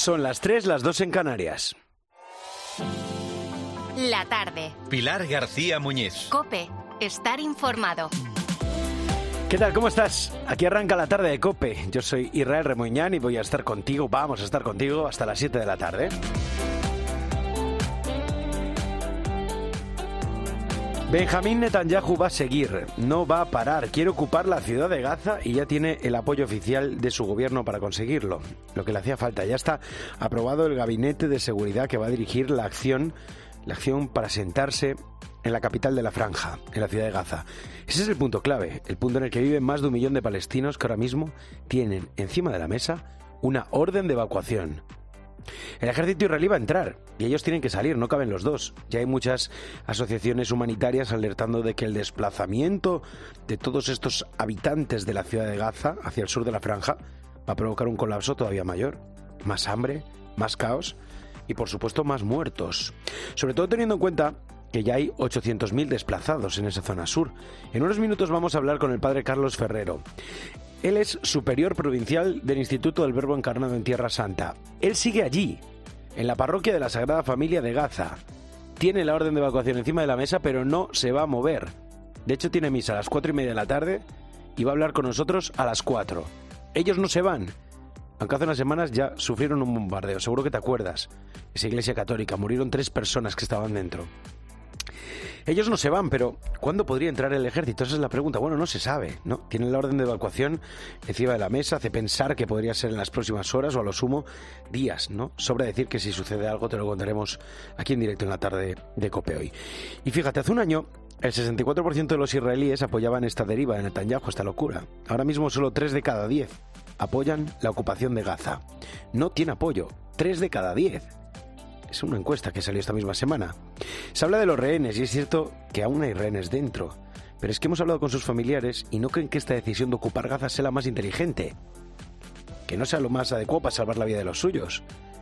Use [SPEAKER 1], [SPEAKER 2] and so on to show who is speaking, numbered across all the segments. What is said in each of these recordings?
[SPEAKER 1] Son las 3, las 2 en Canarias.
[SPEAKER 2] La tarde.
[SPEAKER 3] Pilar García Muñiz.
[SPEAKER 2] COPE. Estar informado.
[SPEAKER 1] ¿Qué tal? ¿Cómo estás? Aquí arranca la tarde de COPE. Yo soy Israel Remoñán y voy a estar contigo, vamos a estar contigo hasta las 7 de la tarde. Benjamín Netanyahu va a seguir, no va a parar, quiere ocupar la ciudad de Gaza y ya tiene el apoyo oficial de su gobierno para conseguirlo. Lo que le hacía falta, ya está aprobado el gabinete de seguridad que va a dirigir la acción para sentarse en la capital de la franja, en la ciudad de Gaza. Ese es el punto clave, el punto en el que viven más de 1 millón de palestinos que ahora mismo tienen encima de la mesa una orden de evacuación. El ejército israelí va a entrar y ellos tienen que salir, no caben los dos. Ya hay muchas asociaciones humanitarias alertando de que el desplazamiento de todos estos habitantes de la ciudad de Gaza hacia el sur de la franja va a provocar un colapso todavía mayor. Más hambre, más caos y por supuesto más muertos. Sobre todo teniendo en cuenta que ya hay 800.000 desplazados en esa zona sur. En unos minutos vamos a hablar con el padre Carlos Ferrero. Él es superior provincial del Instituto del Verbo Encarnado en Tierra Santa. Él sigue allí, en la parroquia de la Sagrada Familia de Gaza. Tiene la orden de evacuación encima de la mesa, pero no se va a mover. De hecho, tiene misa a las 4:30 de la tarde y va a hablar con nosotros a las 4. Ellos no se van, aunque hace unas semanas ya sufrieron un bombardeo. Seguro que te acuerdas. Esa iglesia católica, murieron 3 personas que estaban dentro. Ellos no se van, pero ¿cuándo podría entrar el ejército? Esa es la pregunta. Bueno, no se sabe, ¿no? Tienen la orden de evacuación encima de la mesa, hace pensar que podría ser en las próximas horas o a lo sumo días, ¿no? Sobra decir que si sucede algo te lo contaremos aquí en directo en la tarde de COPE hoy. Y fíjate, hace un año el 64% de los israelíes apoyaban esta deriva de Netanyahu, esta locura. Ahora mismo solo 3 de cada 10 apoyan la ocupación de Gaza. No tiene apoyo, 3 de cada 10. Es una encuesta que salió esta misma semana. Se habla de los rehenes y es cierto que aún hay rehenes dentro. Pero es que hemos hablado con sus familiares y no creen que esta decisión de ocupar Gaza sea la más inteligente. Que no sea lo más adecuado para salvar la vida de los suyos.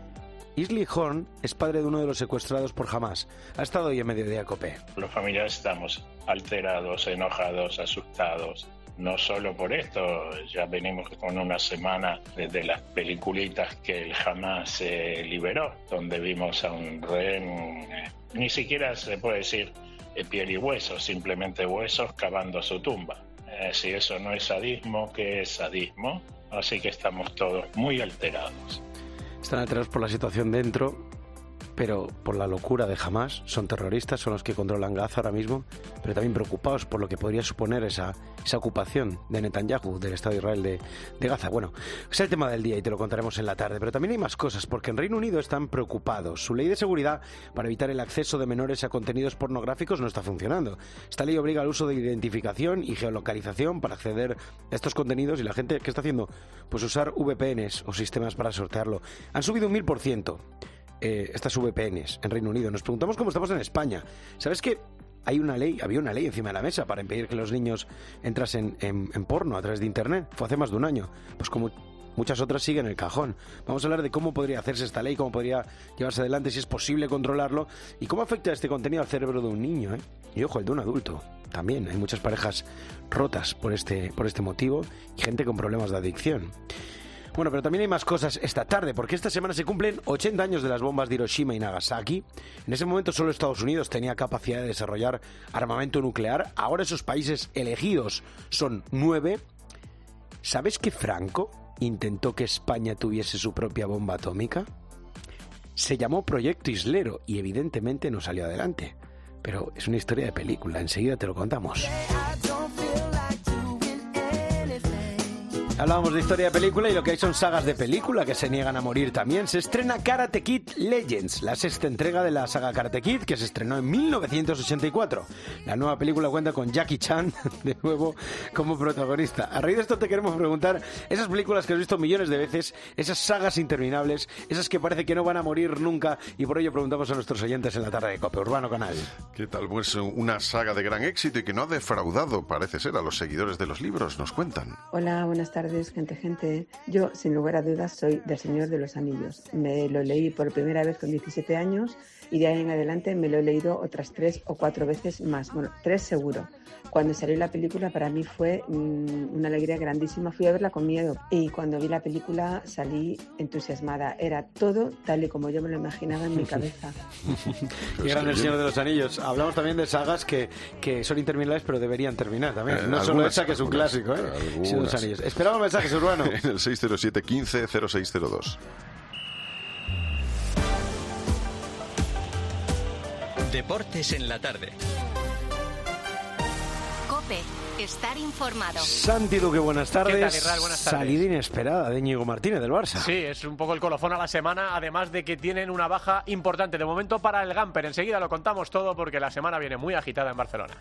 [SPEAKER 1] Isley Horn es padre de uno de los secuestrados por Hamás. Ha estado hoy en Mediodía COPE.
[SPEAKER 4] Los familiares estamos alterados, enojados, asustados. No solo por esto, ya venimos con una semana desde las peliculitas que el Hamás liberó, donde vimos a un rehén, ni siquiera se puede decir piel y huesos, simplemente huesos cavando su tumba. Si eso no es sadismo, ¿qué es sadismo? Así que estamos todos muy alterados.
[SPEAKER 1] Están alterados por la situación dentro, pero por la locura de Hamás. Son terroristas, son los que controlan Gaza ahora mismo, pero también preocupados por lo que podría suponer esa ocupación de Netanyahu, del Estado de Israel de Gaza. Bueno, es el tema del día y te lo contaremos en la tarde, pero también hay más cosas, porque en Reino Unido están preocupados. Su ley de seguridad para evitar el acceso de menores a contenidos pornográficos no está funcionando. Esta ley obliga al uso de identificación y geolocalización para acceder a estos contenidos y la gente, ¿qué está haciendo? Pues usar VPNs o sistemas para sortearlo. Han subido un 1000%. Estas VPNs en Reino Unido. Nos preguntamos cómo estamos en España. ¿Sabes que había una ley encima de la mesa para impedir que los niños entrasen en porno a través de Internet? Fue hace más de un año. Pues como muchas otras siguen en el cajón. Vamos a hablar de cómo podría hacerse esta ley, cómo podría llevarse adelante, si es posible controlarlo y cómo afecta este contenido al cerebro de un niño, ¿eh? Y ojo, el de un adulto. También hay muchas parejas rotas por este motivo y gente con problemas de adicción. Bueno, pero también hay más cosas esta tarde, porque esta semana se cumplen 80 años de las bombas de Hiroshima y Nagasaki. En ese momento solo Estados Unidos tenía capacidad de desarrollar armamento nuclear. Ahora esos países elegidos son 9. ¿Sabes que Franco intentó que España tuviese su propia bomba atómica? Se llamó Proyecto Islero y evidentemente no salió adelante. Pero es una historia de película, enseguida te lo contamos. Hablábamos de historia de película y lo que hay son sagas de película que se niegan a morir también. Se estrena Karate Kid Legends, la 6ª entrega de la saga Karate Kid, que se estrenó en 1984. La nueva película cuenta con Jackie Chan, de nuevo, como protagonista. A raíz de esto te queremos preguntar, esas películas que has visto millones de veces, esas sagas interminables, esas que parece que no van a morir nunca, y por ello preguntamos a nuestros oyentes en la tarde de COPE. Urbano Canal.
[SPEAKER 5] ¿Qué tal? Pues una saga de gran éxito y que no ha defraudado, parece ser, a los seguidores de los libros, nos cuentan.
[SPEAKER 6] Hola, buenas tardes.
[SPEAKER 5] tardes, gente. Yo, sin lugar a dudas, soy del Señor de los Anillos. Me lo leí por primera vez con 17 años y de ahí en adelante me lo he leído otras 3 o 4 veces más. Bueno, 3 seguro. Cuando salió la película para mí fue una alegría grandísima. Fui a verla con miedo y cuando vi la película salí entusiasmada. Era todo tal y como yo me lo imaginaba en mi cabeza.
[SPEAKER 1] Qué grande El Señor de los Anillos. Hablamos también de sagas que son interminables pero deberían terminar también. No solo esa que es un clásico, ¿eh? El Señor de los Anillos. Esperamos mensajes, Urbano.
[SPEAKER 6] En el 607 15 0602.
[SPEAKER 3] Deportes en la tarde.
[SPEAKER 2] COPE. Estar informado.
[SPEAKER 1] Santi Duque, buenas tardes.
[SPEAKER 7] ¿Qué tal, Israel? Buenas tardes.
[SPEAKER 1] Salida inesperada de Íñigo Martínez del Barça.
[SPEAKER 7] Sí, es un poco el colofón a la semana, además de que tienen una baja importante de momento para el Gamper. Enseguida lo contamos todo porque la semana viene muy agitada en Barcelona.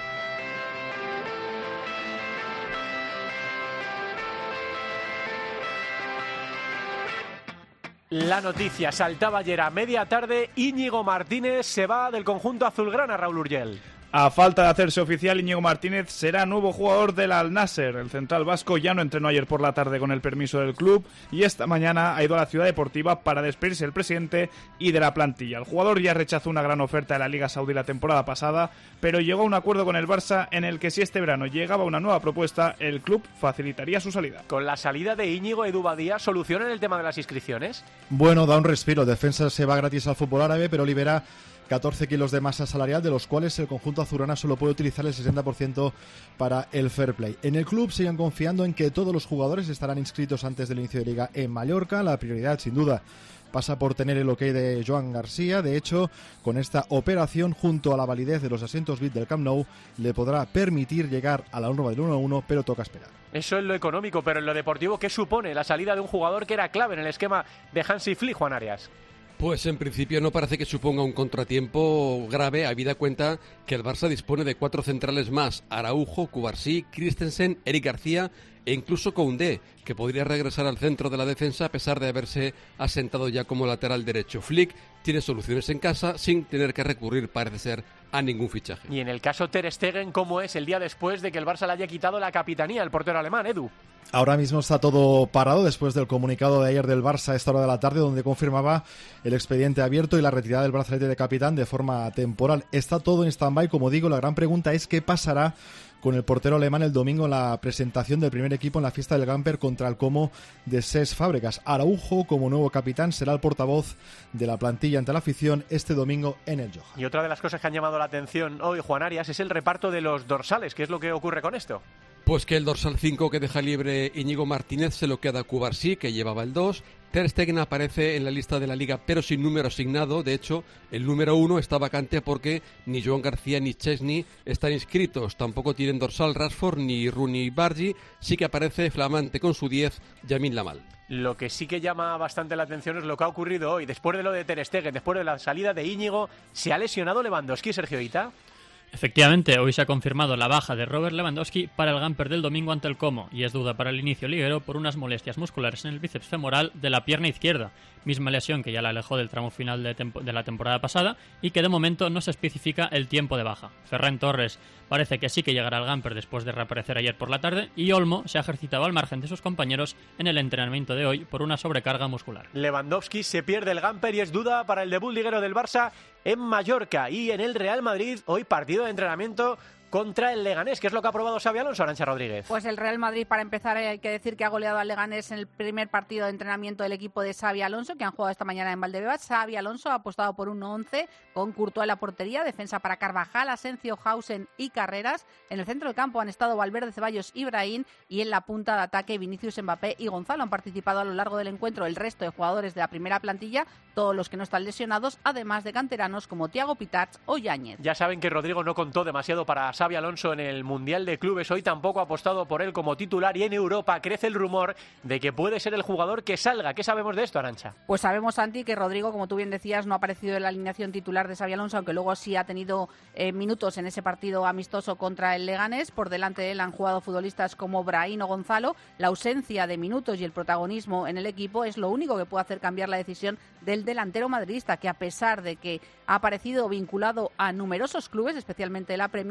[SPEAKER 7] La noticia saltaba ayer a media tarde. Íñigo Martínez se va del conjunto azulgrana, Raúl Urgell.
[SPEAKER 8] A falta de hacerse oficial, Íñigo Martínez será nuevo jugador del Al-Nassr. El central vasco ya no entrenó ayer por la tarde con el permiso del club y esta mañana ha ido a la ciudad deportiva para despedirse del presidente y de la plantilla. El jugador ya rechazó una gran oferta de la Liga Saudí la temporada pasada, pero llegó a un acuerdo con el Barça en el que si este verano llegaba una nueva propuesta, el club facilitaría su salida.
[SPEAKER 7] Con la salida de Íñigo, Edu Badía, ¿solucionan el tema de las inscripciones?
[SPEAKER 9] Bueno, da un respiro. Defensa se va gratis al fútbol árabe, pero libera 14 kilos de masa salarial, de los cuales el conjunto azulgrana solo puede utilizar el 60% para el fair play. En el club siguen confiando en que todos los jugadores estarán inscritos antes del inicio de Liga en Mallorca. La prioridad, sin duda, pasa por tener el ok de Joan García. De hecho, con esta operación, junto a la validez de los asientos VIP del Camp Nou, le podrá permitir llegar a la norma del 1-1, pero toca esperar.
[SPEAKER 7] Eso es lo económico, pero en lo deportivo, ¿qué supone la salida de un jugador que era clave en el esquema de Hansi Flick, Juan Arias?
[SPEAKER 10] Pues en principio no parece que suponga un contratiempo grave, habida cuenta que el Barça dispone de 4 centrales más: Araujo, Cubarsí, Christensen, Eric García e incluso Koundé, que podría regresar al centro de la defensa a pesar de haberse asentado ya como lateral derecho. Flick tiene soluciones en casa sin tener que recurrir, parece ser, a ningún fichaje.
[SPEAKER 7] Y en el caso Ter Stegen, ¿cómo es el día después de que el Barça le haya quitado la capitanía al portero alemán, Edu?
[SPEAKER 9] Ahora mismo está todo parado después del comunicado de ayer del Barça a esta hora de la tarde, donde confirmaba el expediente abierto y la retirada del brazalete de capitán de forma temporal. Está todo en stand-by, como digo. La gran pregunta es qué pasará con el portero alemán el domingo en la presentación del primer equipo en la fiesta del Gamper contra el Como de Cesc Fàbregas. Araujo, como nuevo capitán, será el portavoz de la plantilla ante la afición este domingo en el Johan.
[SPEAKER 7] Y otra de las cosas que han llamado la atención hoy, Juan Arias, es el reparto de los dorsales. ¿Qué es lo que ocurre con esto?
[SPEAKER 10] Pues que el dorsal 5 que deja libre Íñigo Martínez se lo queda Cubarsí, que llevaba el 2. Ter Stegen aparece en la lista de la Liga, pero sin número asignado. De hecho, el número 1 está vacante porque ni Joan García ni Chesney están inscritos. Tampoco tienen dorsal Rashford ni Rooney Bargi. Sí que aparece flamante con su 10, Lamine Yamal.
[SPEAKER 7] Lo que sí que llama bastante la atención es lo que ha ocurrido hoy. Después de lo de Ter Stegen, después de la salida de Íñigo, ¿se ha lesionado Lewandowski, Sergio Higuita?
[SPEAKER 11] Efectivamente, hoy se ha confirmado la baja de Robert Lewandowski para el Gamper del domingo ante el Como y es duda para el inicio liguero por unas molestias musculares en el bíceps femoral de la pierna izquierda, misma lesión que ya la alejó del tramo final de la temporada pasada y que de momento no se especifica el tiempo de baja. Ferran Torres parece que sí que llegará al Gamper después de reaparecer ayer por la tarde y Olmo se ha ejercitado al margen de sus compañeros en el entrenamiento de hoy por una sobrecarga muscular.
[SPEAKER 7] Lewandowski se pierde el Gamper y es duda para el debut liguero del Barça en Mallorca. Y en el Real Madrid hoy partido de entrenamiento contra el Leganés. ¿Qué es lo que ha probado Xabi Alonso, Arantxa Rodríguez?
[SPEAKER 12] Pues el Real Madrid, para empezar, hay que decir que ha goleado al Leganés en el primer partido de entrenamiento del equipo de Xabi Alonso, que han jugado esta mañana en Valdebebas. Xabi Alonso ha apostado por un 11 con Courtois en la portería, defensa para Carvajal, Asensio, Hausen y Carreras. En el centro del campo han estado Valverde, Ceballos y Brahim, y en la punta de ataque Vinicius, Mbappé y Gonzalo. Han participado a lo largo del encuentro el resto de jugadores de la primera plantilla, todos los que no están lesionados, además de canteranos como Thiago Pitarch o Yáñez.
[SPEAKER 7] Ya saben que Rodrigo no contó demasiado para Xabi Alonso en el Mundial de Clubes. Hoy tampoco ha apostado por él como titular y en Europa crece el rumor de que puede ser el jugador que salga. ¿Qué sabemos de esto, Arantxa?
[SPEAKER 12] Pues sabemos, Santi, que Rodrigo, como tú bien decías, no ha aparecido en la alineación titular de Xabi Alonso, aunque luego sí ha tenido minutos en ese partido amistoso contra el Leganés. Por delante de él han jugado futbolistas como Brahim o Gonzalo. La ausencia de minutos y el protagonismo en el equipo es lo único que puede hacer cambiar la decisión del delantero madridista, que a pesar de que ha aparecido vinculado a numerosos clubes, especialmente la Premier, insiste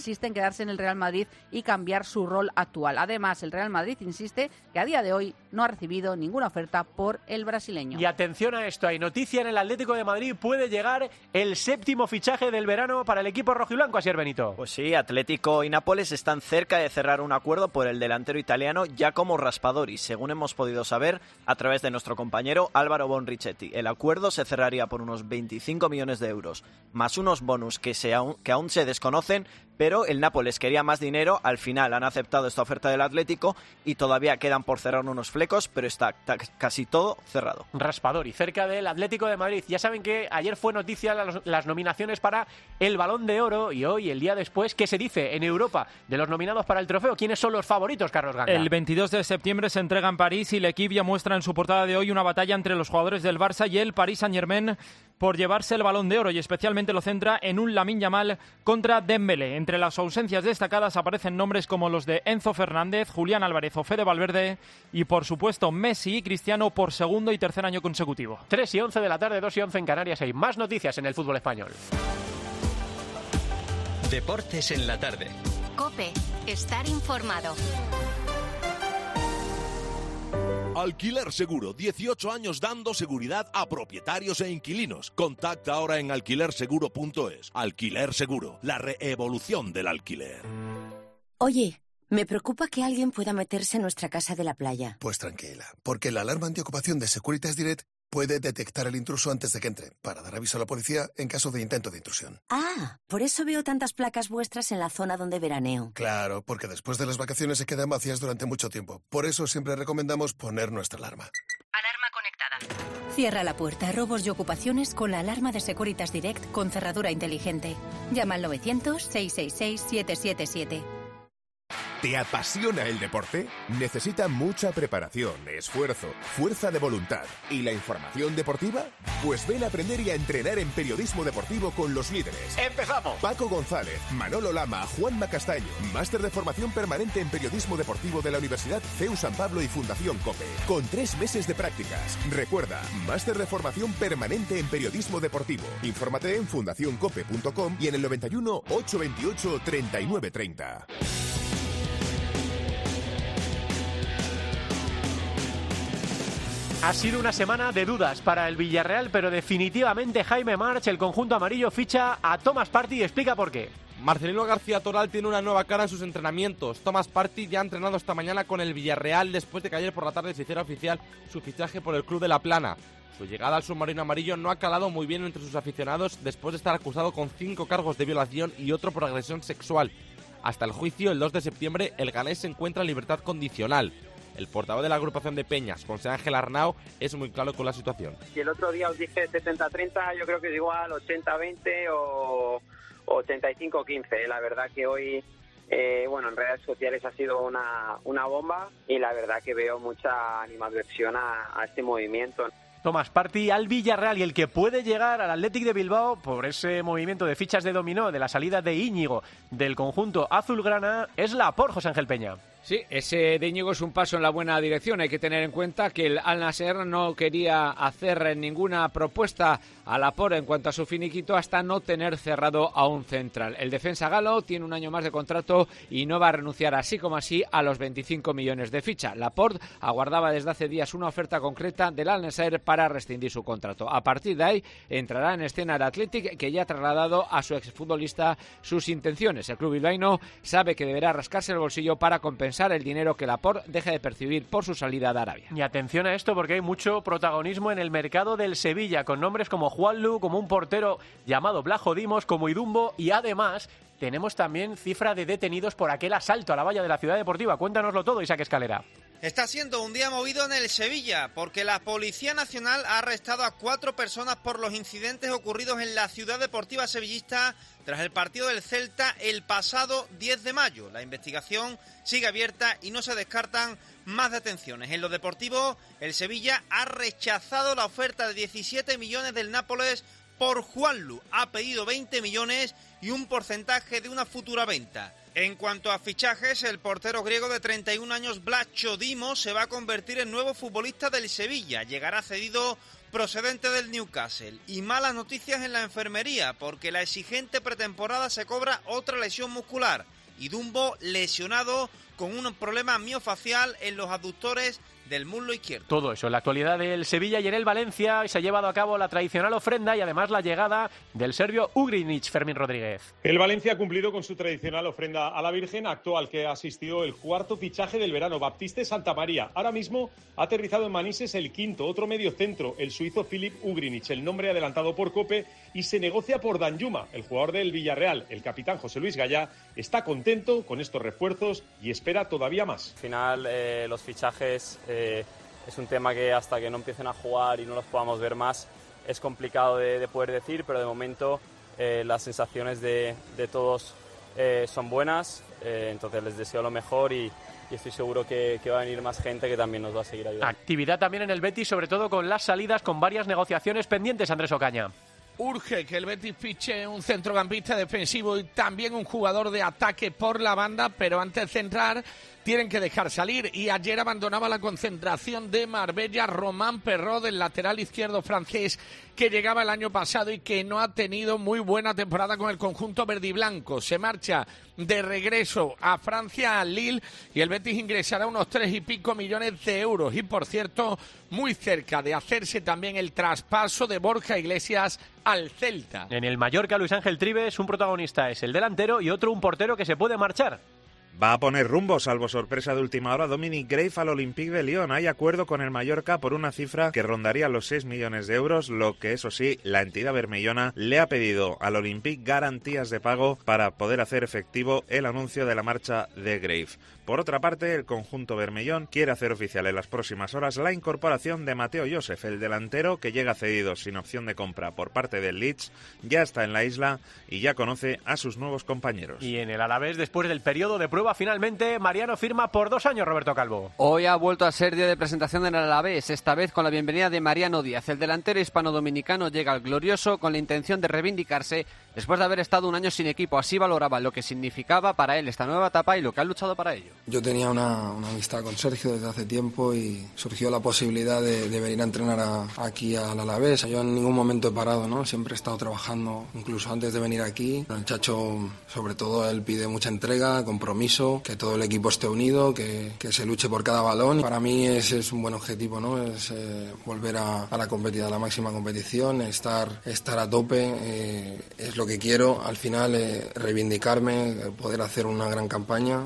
[SPEAKER 12] insiste en quedarse en el Real Madrid y cambiar su rol actual. Además, el Real Madrid insiste que a día de hoy no ha recibido ninguna oferta por el brasileño.
[SPEAKER 7] Y atención a esto, hay noticia en el Atlético de Madrid, puede llegar el 7º fichaje del verano para el equipo rojiblanco, Asier Benito.
[SPEAKER 13] Pues sí, Atlético y Nápoles están cerca de cerrar un acuerdo por el delantero italiano Giacomo Raspadori, según hemos podido saber a través de nuestro compañero Álvaro Bonrichetti. El acuerdo se cerraría por unos 25 millones de euros, más unos bonus que aún se desconocen, pero el Nápoles quería más dinero, al final han aceptado esta oferta del Atlético y todavía quedan por cerrar unos flecos, pero está casi todo cerrado.
[SPEAKER 7] Raspadori, cerca del Atlético de Madrid. Ya saben que ayer fue noticia las nominaciones para el Balón de Oro y hoy, el día después, ¿qué se dice en Europa de los nominados para el trofeo? ¿Quiénes son los favoritos, Carlos Ganga?
[SPEAKER 14] El 22 de septiembre se entrega en París y l'Equipe ya muestra en su portada de hoy una batalla entre los jugadores del Barça y el Paris Saint-Germain por llevarse el Balón de Oro, y especialmente lo centra en un Lamine Yamal contra Dembélé. Entre las ausencias destacadas aparecen nombres como los de Enzo Fernández, Julián Álvarez o Fede Valverde y, por supuesto, Messi y Cristiano por segundo y tercer año consecutivo.
[SPEAKER 7] 3:11 de la tarde, 2:11 en Canarias. Hay más noticias en el fútbol español.
[SPEAKER 3] Deportes en la tarde.
[SPEAKER 2] COPE. Estar informado.
[SPEAKER 15] Alquiler Seguro, 18 años dando seguridad a propietarios e inquilinos. Contacta ahora en alquilerseguro.es. Alquiler Seguro, la reevolución del alquiler.
[SPEAKER 16] Oye, me preocupa que alguien pueda meterse en nuestra casa de la playa.
[SPEAKER 17] Pues tranquila, porque la alarma antiocupación de Securitas Direct puede detectar el intruso antes de que entre, para dar aviso a la policía en caso de intento de intrusión.
[SPEAKER 16] Ah, por eso veo tantas placas vuestras en la zona donde veraneo.
[SPEAKER 17] Claro, porque después de las vacaciones se quedan vacías durante mucho tiempo. Por eso siempre recomendamos poner nuestra alarma.
[SPEAKER 2] Alarma conectada.
[SPEAKER 18] Cierra la puerta a robos y ocupaciones con la alarma de Securitas Direct con cerradura inteligente. Llama al 900-666-777.
[SPEAKER 19] ¿Te apasiona el deporte? Necesita mucha preparación, esfuerzo, fuerza de voluntad y la información deportiva. Pues ven a aprender y a entrenar en periodismo deportivo con los líderes.
[SPEAKER 7] ¡Empezamos!
[SPEAKER 19] Paco González, Manolo Lama, Juanma Castaño. Máster de formación permanente en periodismo deportivo de la Universidad CEU San Pablo y Fundación COPE. Con 3 meses de prácticas. Recuerda, máster de formación permanente en periodismo deportivo. Infórmate en fundacioncope.com y en el 91 828 3930.
[SPEAKER 7] Ha sido una semana de dudas para el Villarreal, pero definitivamente Jaime March, el conjunto amarillo, ficha a Thomas Partey y explica por qué.
[SPEAKER 20] Marcelino García Toral tiene una nueva cara en sus entrenamientos. Thomas Partey ya ha entrenado esta mañana con el Villarreal después de que ayer por la tarde se hiciera oficial su fichaje por el club de La Plana. Su llegada al submarino amarillo no ha calado muy bien entre sus aficionados después de estar acusado con 5 cargos de violación y otro por agresión sexual. Hasta el juicio, el 2 de septiembre, el ganés se encuentra en libertad condicional. El portavoz de la agrupación de Peñas, José Ángel Arnau, es muy claro con la situación.
[SPEAKER 21] Si el otro día os dije 70-30, yo creo que es igual 80-20 o 85-15. La verdad que hoy, en redes sociales ha sido una bomba y la verdad que veo mucha animadversión a este movimiento.
[SPEAKER 7] Thomas Partey al Villarreal y el que puede llegar al Athletic de Bilbao por ese movimiento de fichas de dominó de la salida de Íñigo del conjunto azulgrana es Laporte, José Ángel Peña.
[SPEAKER 22] Sí, ese de Íñigo es un paso en la buena dirección. Hay que tener en cuenta que el Al-Nassr no quería hacer ninguna propuesta a Laporte en cuanto a su finiquito hasta no tener cerrado a un central. El defensa galo tiene un año más de contrato y no va a renunciar así como así a los 25 millones de ficha. Laporte aguardaba desde hace días una oferta concreta del Al-Nassr para rescindir su contrato. A partir de ahí entrará en escena el Athletic, que ya ha trasladado a su exfutbolista sus intenciones. El club bilbaíno sabe que deberá rascarse el bolsillo para compensar el dinero que Laporte deja de percibir por su salida de Arabia.
[SPEAKER 7] Y atención a esto porque hay mucho protagonismo en el mercado del Sevilla, con nombres como Juanlu, como un portero llamado Blajo Dimos, como Idumbo, y además tenemos también cifra de detenidos por aquel asalto a la valla de la Ciudad Deportiva. Cuéntanoslo todo, Isaac Escalera.
[SPEAKER 23] Está siendo un día movido en el Sevilla, porque la Policía Nacional ha arrestado a 4 personas por los incidentes ocurridos en la Ciudad Deportiva sevillista tras el partido del Celta el pasado 10 de mayo. La investigación sigue abierta y no se descartan más detenciones. En lo deportivo, el Sevilla ha rechazado la oferta de 17 millones del Nápoles por Juanlu. Ha pedido 20 millones y un porcentaje de una futura venta. En cuanto a fichajes, el portero griego de 31 años, Blacho Dimos, se va a convertir en nuevo futbolista del Sevilla. Llegará cedido procedente del Newcastle. Y malas noticias en la enfermería, porque la exigente pretemporada se cobra otra lesión muscular. Y Dumbo lesionado con un problema miofacial en los aductores del muslo izquierdo.
[SPEAKER 7] Todo eso en la actualidad del Sevilla y en el Valencia se ha llevado a cabo la tradicional ofrenda y además la llegada del serbio Ugrinic, Fermín Rodríguez.
[SPEAKER 4] El Valencia ha cumplido con su tradicional ofrenda a la Virgen, acto al que asistió el cuarto fichaje del verano, Baptiste Santamaría. Ahora mismo ha aterrizado en Manises el quinto, otro mediocentro, el suizo Filip Ugrinic, el nombre adelantado por COPE, y se negocia por Danjuma, el jugador del Villarreal. El capitán José Luis Gallá está contento con estos refuerzos y espera todavía más.
[SPEAKER 5] Al final los fichajes es un tema que hasta que no empiecen a jugar y no los podamos ver más es complicado de poder decir, pero de momento las sensaciones de todos son buenas, entonces les deseo lo mejor y estoy seguro que va a venir más gente que también nos va a seguir ayudando.
[SPEAKER 7] Actividad también en el Betis, sobre todo con las salidas, con varias negociaciones pendientes, Andrés Ocaña.
[SPEAKER 6] Urge que el Betis fiche un centrocampista defensivo y también un jugador de ataque por la banda, pero antes de entrar tienen que dejar salir. Y ayer abandonaba la concentración de Marbella Román Perraud, del lateral izquierdo francés que llegaba el año pasado y que no ha tenido muy buena temporada con el conjunto verdiblanco. Se marcha de regreso a Francia, a Lille, y el Betis ingresará unos 3 y pico millones de euros. Y por cierto, muy cerca de hacerse también el traspaso de Borja Iglesias al Celta.
[SPEAKER 7] En el Mallorca, Luis Ángel Trives, un protagonista es el delantero y otro un portero que se puede marchar.
[SPEAKER 24] Va a poner rumbo, salvo sorpresa de última hora, Dominic Grave al Olympique de Lyon. Hay acuerdo con el Mallorca por una cifra que rondaría los 6 millones de euros, lo que eso sí, la entidad bermellona le ha pedido al Olympique garantías de pago para poder hacer efectivo el anuncio de la marcha de Grave. Por otra parte, el conjunto bermellón quiere hacer oficial en las próximas horas la incorporación de Mateo Joseph, el delantero que llega cedido sin opción de compra por parte del Leeds, ya está en la isla y ya conoce a sus nuevos compañeros.
[SPEAKER 7] Y en el Alavés, después del periodo de prueba, finalmente Mariano firma por 2 años, Roberto Calvo.
[SPEAKER 25] Hoy ha vuelto a ser día de presentación en el Alavés, esta vez con la bienvenida de Mariano Díaz. El delantero hispano-dominicano llega al glorioso con la intención de reivindicarse después de haber estado un año sin equipo. Así valoraba lo que significaba para él esta nueva etapa y lo que ha luchado para ello.
[SPEAKER 26] Yo tenía una amistad con Sergio desde hace tiempo y surgió la posibilidad de venir a entrenar aquí al Alavés. Yo en ningún momento he parado, ¿no? Siempre he estado trabajando, incluso antes de venir aquí. El Chacho, sobre todo, él pide mucha entrega, compromiso, que todo el equipo esté unido, que se luche por cada balón. Para mí ese es un buen objetivo, ¿no? Es volver a la máxima competición, estar a tope, es lo que quiero. Al final, reivindicarme, poder hacer una gran campaña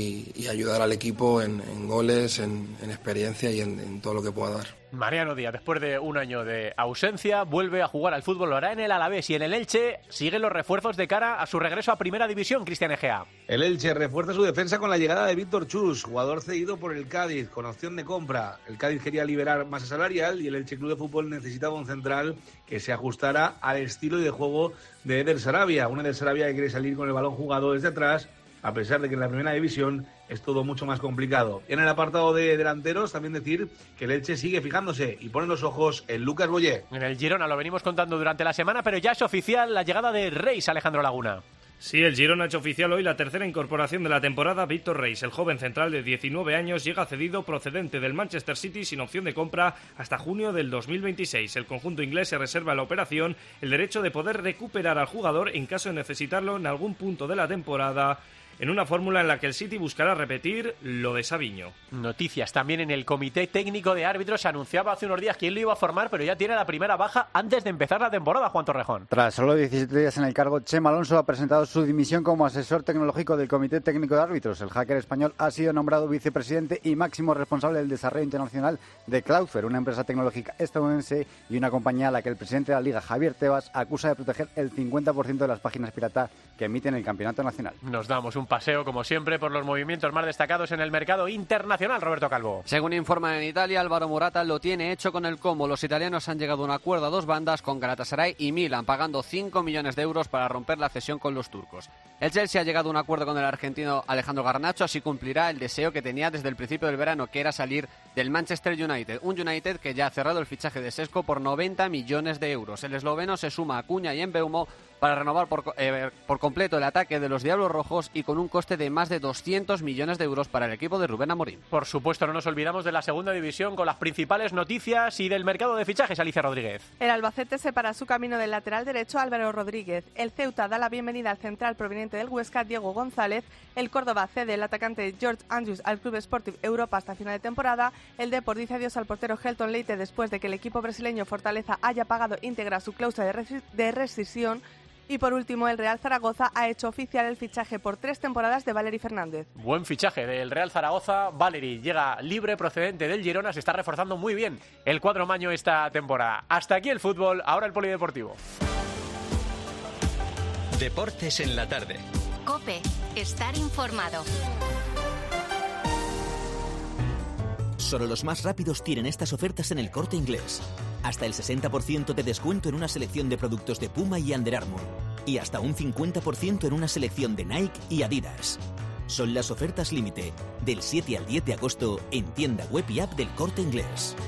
[SPEAKER 26] y ayudar al equipo en goles, en experiencia y en todo lo que pueda dar.
[SPEAKER 7] Mariano Díaz, después de un año de ausencia, vuelve a jugar al fútbol, lo hará en el Alavés y en el Elche siguen los refuerzos de cara a su regreso a Primera División, Cristian Egea.
[SPEAKER 27] El Elche refuerza su defensa con la llegada de Víctor Chus, jugador cedido por el Cádiz, con opción de compra. El Cádiz quería liberar masa salarial y el Elche Club de Fútbol necesitaba un central que se ajustara al estilo y de juego de Eder Sarabia. Un Eder Sarabia que quiere salir con el balón jugado desde atrás, a pesar de que en la Primera División es todo mucho más complicado. En el apartado de delanteros, también decir que el Elche sigue fijándose y pone los ojos en Lucas Boyé.
[SPEAKER 7] En el Girona lo venimos contando durante la semana, pero ya es oficial la llegada de Reis, Alejandro Laguna.
[SPEAKER 28] Sí, el Girona ha hecho oficial hoy la tercera incorporación de la temporada. Víctor Reis, el joven central de 19 años, llega cedido procedente del Manchester City sin opción de compra hasta junio del 2026. El conjunto inglés se reserva en la operación el derecho de poder recuperar al jugador en caso de necesitarlo en algún punto de la temporada, en una fórmula en la que el City buscará repetir lo de Savinho.
[SPEAKER 7] Noticias también en el Comité Técnico de Árbitros. Se anunciaba hace unos días quién lo iba a formar, pero ya tiene la primera baja antes de empezar la temporada, Juan Torrejón.
[SPEAKER 29] Tras solo 17 días en el cargo, Chema Alonso ha presentado su dimisión como asesor tecnológico del Comité Técnico de Árbitros. El hacker español ha sido nombrado vicepresidente y máximo responsable del desarrollo internacional de Cloudflare, una empresa tecnológica estadounidense y una compañía a la que el presidente de la Liga, Javier Tebas, acusa de proteger el 50% de las páginas pirata que emiten el campeonato nacional.
[SPEAKER 7] Nos damos un paseo, como siempre, por los movimientos más destacados en el mercado internacional, Roberto Calvo.
[SPEAKER 25] Según informan en Italia, Álvaro Morata lo tiene hecho con el Como. Los italianos han llegado a un acuerdo a 2 bandas con Galatasaray y Milan, pagando 5 millones de euros para romper la cesión con los turcos. El Chelsea ha llegado a un acuerdo con el argentino Alejandro Garnacho, así cumplirá el deseo que tenía desde el principio del verano, que era salir del Manchester United. Un United que ya ha cerrado el fichaje de Sesco por 90 millones de euros. El esloveno se suma a Acuña y Mbeumo para renovar por completo el ataque de los Diablos Rojos y con un coste de más de 200 millones de euros para el equipo de Rubén Amorín.
[SPEAKER 7] Por supuesto, no nos olvidamos de la segunda división con las principales noticias y del mercado de fichajes. Alicia Rodríguez.
[SPEAKER 1] El Albacete separa su camino del lateral derecho Álvaro Rodríguez. El Ceuta da la bienvenida al central proveniente del Huesca, Diego González. El Córdoba cede el atacante George Andrews al Club Sportive Europa hasta final de temporada. El Depor dice adiós al portero Helton Leite después de que el equipo brasileño Fortaleza haya pagado íntegra su cláusula de rescisión. Y por último, el Real Zaragoza ha hecho oficial el fichaje por 3 temporadas de Valeri Fernández.
[SPEAKER 7] Buen fichaje del Real Zaragoza. Valeri llega libre procedente del Girona. Se está reforzando muy bien el cuadro maño esta temporada. Hasta aquí el fútbol, ahora el polideportivo.
[SPEAKER 3] Deportes en la tarde.
[SPEAKER 2] COPE. Estar informado.
[SPEAKER 8] Solo los más rápidos tienen estas ofertas en El Corte Inglés. Hasta el 60% de descuento en una selección de productos de Puma y Under Armour. Y hasta un 50% en una selección de Nike y Adidas. Son las ofertas límite del 7 al 10 de agosto en tienda web y app del Corte Inglés.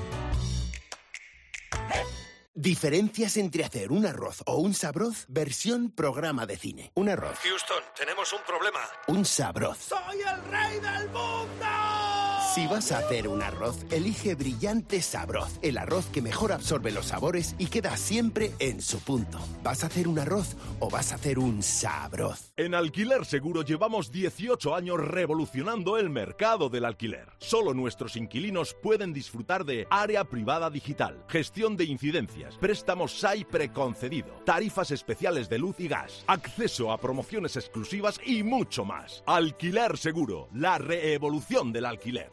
[SPEAKER 9] Diferencias entre hacer un arroz o un sabroz, versión programa de cine. Un arroz.
[SPEAKER 10] Houston, tenemos un problema.
[SPEAKER 9] Un sabroz.
[SPEAKER 10] ¡Soy el rey del mundo!
[SPEAKER 9] Si vas a hacer un arroz, elige Brillante Sabroz. El arroz que mejor absorbe los sabores y queda siempre en su punto. ¿Vas a hacer un arroz o vas a hacer un sabroz?
[SPEAKER 15] En Alquiler Seguro llevamos 18 años revolucionando el mercado del alquiler. Solo nuestros inquilinos pueden disfrutar de área privada digital, gestión de incidencias, préstamos SAI preconcedido, tarifas especiales de luz y gas, acceso a promociones exclusivas y mucho más. Alquiler Seguro, la reevolución del alquiler.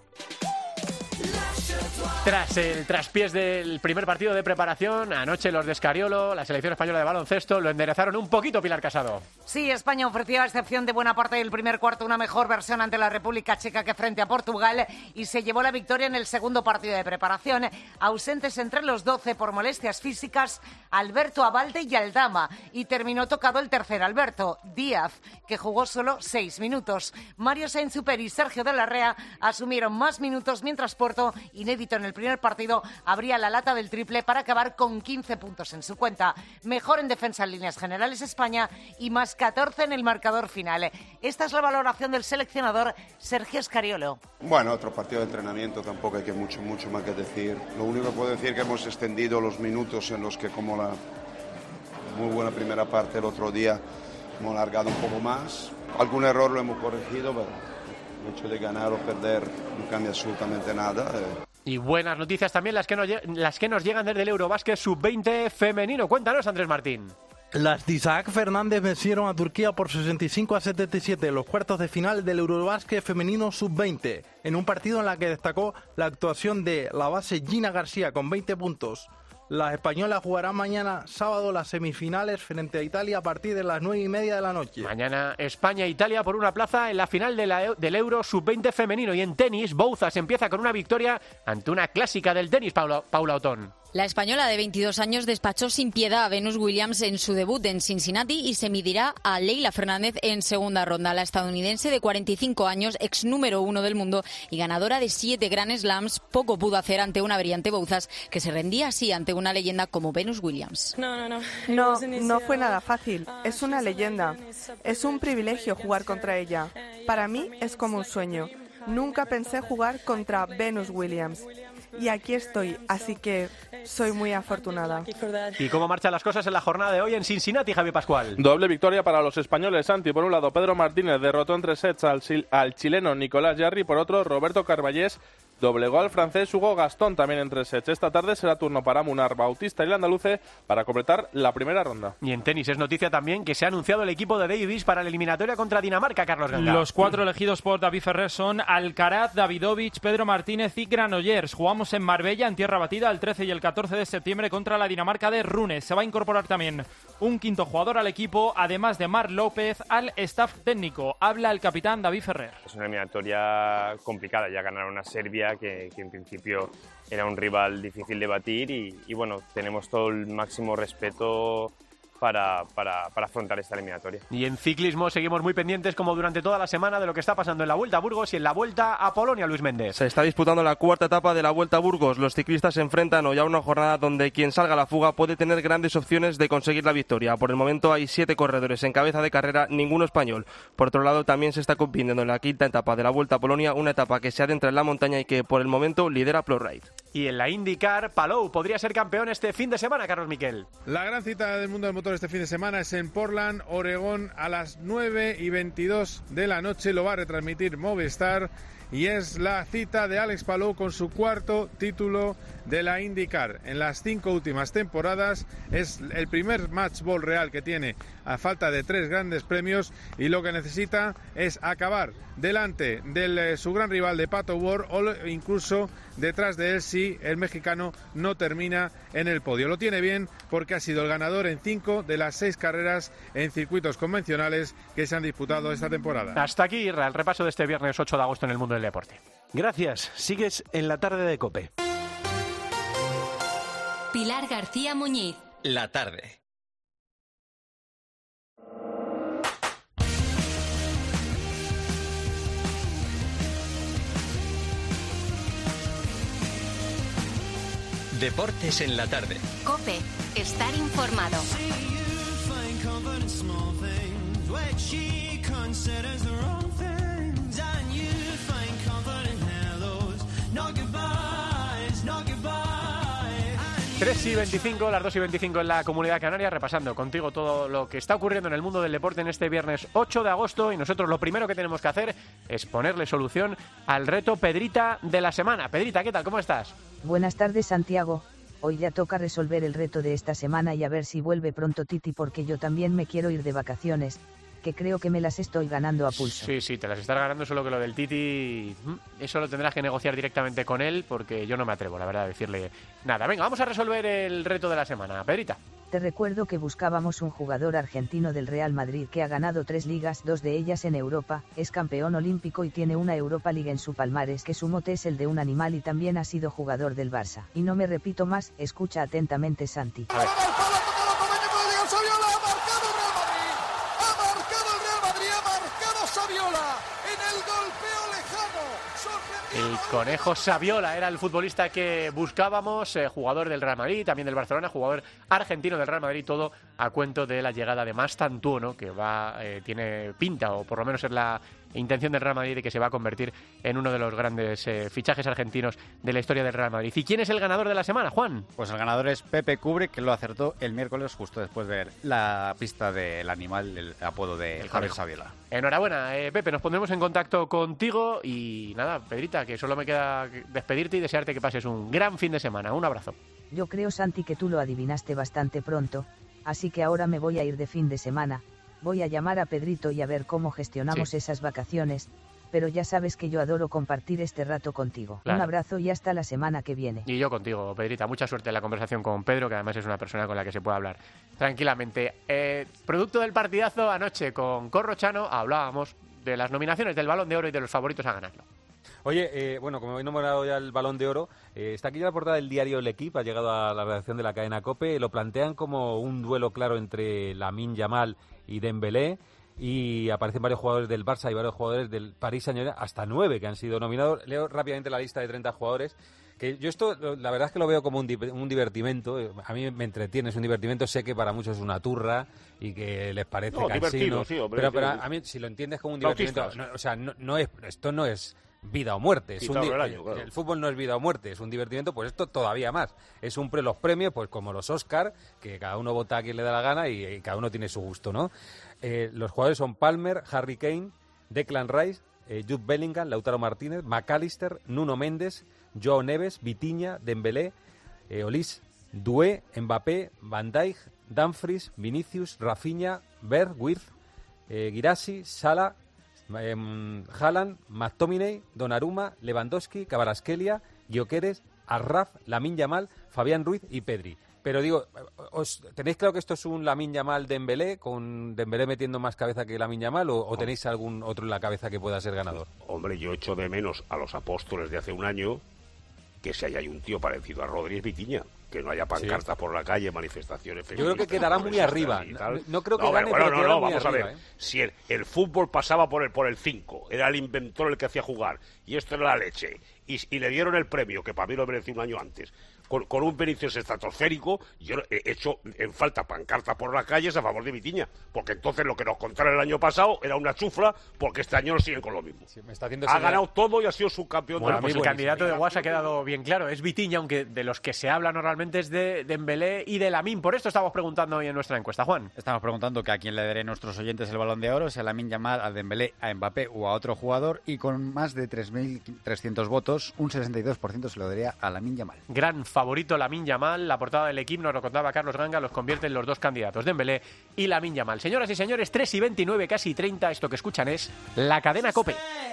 [SPEAKER 7] Tras el traspiés del primer partido de preparación, anoche los de Scariolo, la selección española de baloncesto, lo enderezaron un poquito, Pilar Casado.
[SPEAKER 11] Sí, España ofreció, a excepción de buena parte del primer cuarto, una mejor versión ante la República Checa que frente a Portugal y se llevó la victoria en el segundo partido de preparación. Ausentes entre los 12 por molestias físicas, Alberto Abalde y Aldama. Y terminó tocado el tercer Alberto, Díaz, que jugó solo 6 minutos. Mario Sainz-Superi y Sergio de la Rea asumieron más minutos, mientras Porto, inédito en el primer partido, abría la lata del triple para acabar con 15 puntos en su cuenta. Mejor en defensa en líneas generales España y más 14 en el marcador final. Esta es la valoración del seleccionador Sergio Scariolo.
[SPEAKER 12] Bueno, otro partido de entrenamiento, tampoco hay que mucho más que decir. Lo único que puedo decir es que hemos extendido los minutos en los que, como la muy buena primera parte el otro día, hemos alargado un poco más. Algún error lo hemos corregido, pero el hecho de ganar o perder no cambia absolutamente nada.
[SPEAKER 7] Y buenas noticias también las que nos llegan desde el Eurobásquet Sub-20 femenino. Cuéntanos, Andrés Martín.
[SPEAKER 13] Las de Isaac Fernández vencieron a Turquía por 65-77 en los cuartos de final del Eurobásquet femenino Sub-20, en un partido en el que destacó la actuación de la base Gina García con 20 puntos. Las españolas jugarán mañana sábado las semifinales frente a Italia a partir de las 9:30 de la noche.
[SPEAKER 7] Mañana España e Italia por una plaza en la final del Euro Sub-20 femenino. Y en tenis, Bouzas empieza con una victoria ante una clásica del tenis, Paula Otón.
[SPEAKER 14] La española de 22 años despachó sin piedad a Venus Williams en su debut en Cincinnati y se medirá a Leila Fernández en segunda ronda. La estadounidense de 45 años, ex número 1 del mundo y ganadora de 7 Grand Slams, poco pudo hacer ante una brillante Bouzas que se rendía así ante una leyenda como Venus Williams.
[SPEAKER 1] No fue nada fácil. Es una leyenda. Es un privilegio jugar contra ella. Para mí es como un sueño. Nunca pensé jugar contra Venus Williams. Y aquí estoy, así que soy muy afortunada.
[SPEAKER 7] ¿Y cómo marchan las cosas en la jornada de hoy en Cincinnati, Javi Pascual?
[SPEAKER 20] Doble victoria para los españoles, Santi. Por un lado, Pedro Martínez derrotó en 3 sets al chileno Nicolás Jarry. Por otro, Roberto Carballés doblegó al francés Hugo Gastón también en 3 sets. Esta tarde será turno para Munar Bautista y el andaluce para completar la primera ronda.
[SPEAKER 7] Y en tenis es noticia también que se ha anunciado el equipo de Davis para la eliminatoria contra Dinamarca, Carlos Ganga.
[SPEAKER 30] Los 4 elegidos por David Ferrer son Alcaraz, Davidovich, Pedro Martínez y Granollers. Jugamos en Marbella, en tierra batida, el 13 y el 14 de septiembre contra la Dinamarca de Rune. Se va a incorporar también un quinto jugador al equipo, además de Marc López, al staff técnico. Habla el capitán David Ferrer.
[SPEAKER 31] Es una eliminatoria complicada, ya ganaron a Serbia, que en principio era un rival difícil de batir y bueno, tenemos todo el máximo respeto para afrontar esta eliminatoria.
[SPEAKER 7] Y en ciclismo seguimos muy pendientes, como durante toda la semana, de lo que está pasando en la Vuelta a Burgos y en la Vuelta a Polonia, Luis Méndez.
[SPEAKER 20] Se está disputando la cuarta etapa de la Vuelta a Burgos. Los ciclistas se enfrentan hoy a una jornada donde quien salga a la fuga puede tener grandes opciones de conseguir la victoria. Por el momento hay 7 corredores en cabeza de carrera, ninguno español. Por otro lado, también se está compitiendo en la quinta etapa de la Vuelta a Polonia, una etapa que se adentra en la montaña y que por el momento lidera ProRide.
[SPEAKER 7] Y en la IndyCar, Palou podría ser campeón este fin de semana, Carlos Miquel.
[SPEAKER 4] La gran cita del mundo del motor este fin de semana es en Portland, Oregón, a las 9:22 de la noche. Lo va a retransmitir Movistar y es la cita de Alex Palou con su 4º título de la IndyCar. En las 5 últimas temporadas es el primer match ball real que tiene a falta de 3 grandes premios, y lo que necesita es acabar delante de su gran rival de Pato Ward, o incluso detrás de él si el mexicano no termina en el podio. Lo tiene bien porque ha sido el ganador en 5 de las 6 carreras en circuitos convencionales que se han disputado esta temporada.
[SPEAKER 7] Hasta aquí, el repaso de este viernes 8 de agosto en el mundo del deporte.
[SPEAKER 5] Gracias. Sigues en la tarde de COPE.
[SPEAKER 2] Pilar García Muñiz.
[SPEAKER 3] La tarde. Deportes en la tarde.
[SPEAKER 2] COPE. Estar informado.
[SPEAKER 10] considers the wrong things, and you find comfort in hellos. No goodbyes, no goodbye.
[SPEAKER 7] 3:25, las 2:25 en la Comunidad Canaria, repasando contigo todo lo que está ocurriendo en el mundo del deporte en este viernes 8 de agosto, y nosotros lo primero que tenemos que hacer es ponerle solución al reto Pedrita de la semana. Pedrita, ¿qué tal? ¿Cómo estás?
[SPEAKER 6] Buenas tardes, Santiago. Hoy ya toca resolver el reto de esta semana y a ver si vuelve pronto Titi, porque yo también me quiero ir de vacaciones, que creo que me las estoy ganando a pulso.
[SPEAKER 7] Sí, te las estás ganando, solo que lo del Titi, eso lo tendrás que negociar directamente con él, porque yo no me atrevo, la verdad, a decirle nada. Venga, vamos a resolver el reto de la semana. Pedrita.
[SPEAKER 6] Te recuerdo que buscábamos un jugador argentino del Real Madrid que ha ganado 3 ligas, 2 de ellas en Europa, es campeón olímpico y tiene una Europa League en su palmarés, que su mote es el de un animal, y también ha sido jugador del Barça. Y no me repito más, escucha atentamente, Santi.
[SPEAKER 10] A ver.
[SPEAKER 7] El Conejo Saviola era el futbolista que buscábamos, jugador del Real Madrid, también del Barcelona, jugador argentino del Real Madrid, todo a cuento de la llegada de Mastantuono, que tiene pinta, o por lo menos es la intención del Real Madrid, de que se va a convertir en uno de los grandes fichajes argentinos de la historia del Real Madrid. ¿Y quién es el ganador de la semana, Juan?
[SPEAKER 29] Pues el ganador es Pepe Kubrick, que lo acertó el miércoles justo después de ver la pista del animal, el apodo de Javier Saviola.
[SPEAKER 7] Enhorabuena, Pepe, nos pondremos en contacto contigo y nada, Pedrita, que solo me queda despedirte y desearte que pases un gran fin de semana. Un abrazo.
[SPEAKER 6] Yo creo, Santi, que tú lo adivinaste bastante pronto, así que ahora me voy a ir de fin de semana. Voy a llamar a Pedrito y a ver cómo gestionamos esas vacaciones, pero ya sabes que yo adoro compartir este rato contigo. Claro. Un abrazo y hasta la semana que viene.
[SPEAKER 7] Y yo contigo, Pedrita. Mucha suerte en la conversación con Pedro, que además es una persona con la que se puede hablar tranquilamente. Producto del partidazo anoche con Corrochano, hablábamos de las nominaciones del Balón de Oro y de los favoritos a ganarlo.
[SPEAKER 16] Oye, bueno, como he nombrado ya el Balón de Oro, está aquí ya la portada del diario El Equipo, ha llegado a la redacción de la cadena COPE, lo plantean como un duelo claro entre Lamine Yamal y Dembélé, y aparecen varios jugadores del Barça y varios jugadores del Paris Saint-Germain, hasta 9 que han sido nominados. Leo rápidamente la lista de 30 jugadores, que yo esto, la verdad es que lo veo como un divertimento. A mí me entretiene, es un divertimento. Sé que para muchos es una turra y que les parece cansino,
[SPEAKER 17] sí, hombre,
[SPEAKER 16] pero a mí, si lo entiendes como un divertimento, esto no es vida o muerte. El fútbol no es vida o muerte, es un divertimento, pues esto todavía más. Es los premios, pues como los Oscar, que cada uno vota a quien le da la gana y cada uno tiene su gusto, ¿no? Los jugadores son Palmer, Harry Kane, Declan Rice, Jude Bellingham, Lautaro Martínez, McAllister, Nuno Méndez, Joao Neves, Vitinha, Dembélé, Olise, Doué, Mbappé, Van Dijk, Dumfries, Vinicius, Rafinha, Berg, Wirtz, Guirassy, Salah, Haaland, McTominay, Donnarumma, Lewandowski, Kvaratskhelia, Gyökeres, Arraf, Lamine Yamal, Fabián Ruiz y Pedri. Pero digo, ¿tenéis claro que esto es un Lamine Yamal Dembélé, con Dembélé metiendo más cabeza que Lamine Yamal, o tenéis algún otro en la cabeza que pueda ser ganador?
[SPEAKER 17] Hombre, yo echo de menos a los apóstoles de hace un año que si hay un tío parecido a Rodri es Vitinha. que no haya pancartas por la calle, manifestaciones
[SPEAKER 16] Yo creo que
[SPEAKER 17] feministas,
[SPEAKER 16] quedará muy arriba.
[SPEAKER 17] y tal.
[SPEAKER 16] No creo que
[SPEAKER 17] No,
[SPEAKER 16] gane,
[SPEAKER 17] bueno,
[SPEAKER 16] pero quedará muy
[SPEAKER 17] vamos a
[SPEAKER 16] arriba,
[SPEAKER 17] ver. Si el fútbol pasaba por el 5, era el inventor el que hacía jugar, y esto era la leche, y le dieron el premio, que para mí lo mereció un año antes, con un Vinicius estratosférico, yo he hecho en falta pancartas por las calles a favor de Vitiña, porque entonces lo que nos contaron el año pasado era una chufla, porque este año no siguen con lo mismo. Ha ganado todo y ha sido subcampeón.
[SPEAKER 7] Bueno, pues el candidato de Guas ha quedado bien claro, es Vitiña, aunque de los que se habla normalmente es de Dembélé y de Lamine. Por esto estamos preguntando hoy en nuestra encuesta, Juan.
[SPEAKER 29] Estamos preguntando que a quién le daré nuestros oyentes el Balón de Oro, si a Lamine Yamal, a Dembélé, a Mbappé o a otro jugador, y con más de 3.300 votos, un 62% se lo daría a Lamine Yamal.
[SPEAKER 7] Gran favorito Lamine Yamal, la portada del equipo nos lo contaba Carlos Ganga, los convierte en los dos candidatos, Dembélé y Lamine Yamal. Señoras y señores, 3:29, casi 30, esto que escuchan es La Cadena COPE.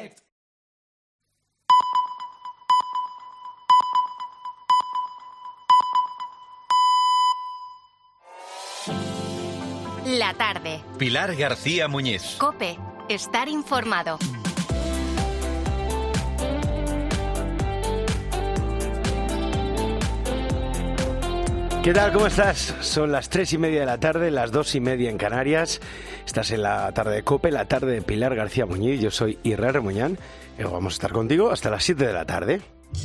[SPEAKER 2] La tarde.
[SPEAKER 3] Pilar García Muñiz.
[SPEAKER 2] COPE. Estar informado.
[SPEAKER 5] ¿Qué tal? ¿Cómo estás? Son las 3:30 de la tarde, las 2:30 en Canarias. Estás en la tarde de COPE, la tarde de Pilar García Muñiz. Yo soy Israel Remuñán. Vamos a estar contigo hasta las 7 de la tarde.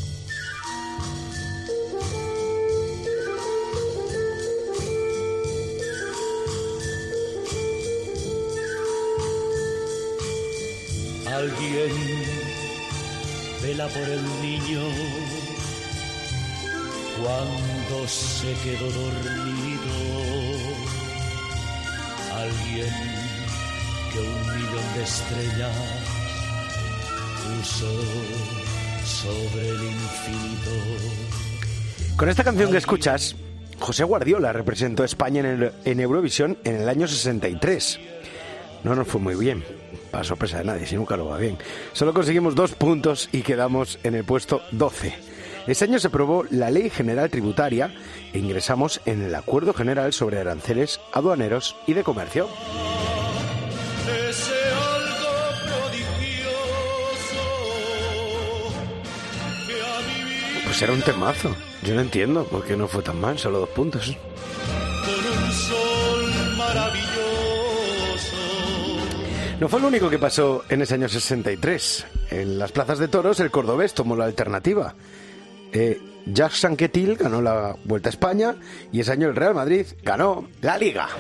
[SPEAKER 10] Alguien vela por el niño cuando se quedó dormido. Alguien que 1.000.000 de estrellas puso sobre el infinito.
[SPEAKER 5] Con esta canción que escuchas, José Guardiola representó a España en Eurovisión en el año 63. No nos fue muy bien, para sorpresa de nadie, si nunca lo va bien. Solo conseguimos 2 puntos y quedamos en el puesto 12. Ese año se aprobó la Ley General Tributaria e ingresamos en el Acuerdo General sobre Aranceles Aduaneros y de Comercio.
[SPEAKER 10] Ese algo prodigioso que a mi vida
[SPEAKER 5] Pues era un temazo. Yo no entiendo por qué no fue tan mal, solo 2 puntos.
[SPEAKER 10] con un sol maravilloso.
[SPEAKER 5] No fue lo único que pasó en ese año 63. En las plazas de toros el cordobés tomó la alternativa. Jacques Anquetil ganó la Vuelta a España y ese año el Real Madrid ganó la Liga.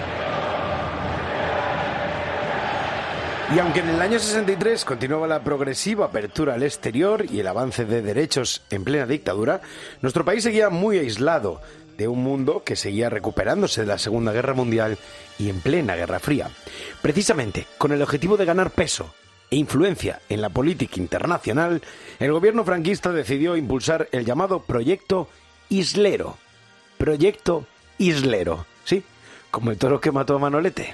[SPEAKER 5] Y aunque en el año 63 continuaba la progresiva apertura al exterior y el avance de derechos en plena dictadura, nuestro país seguía muy aislado de un mundo que seguía recuperándose de la Segunda Guerra Mundial y en plena Guerra Fría. Precisamente con el objetivo de ganar peso e influencia en la política internacional, el gobierno franquista decidió impulsar el llamado Proyecto Islero. Proyecto Islero, sí, como el toro que mató a Manolete.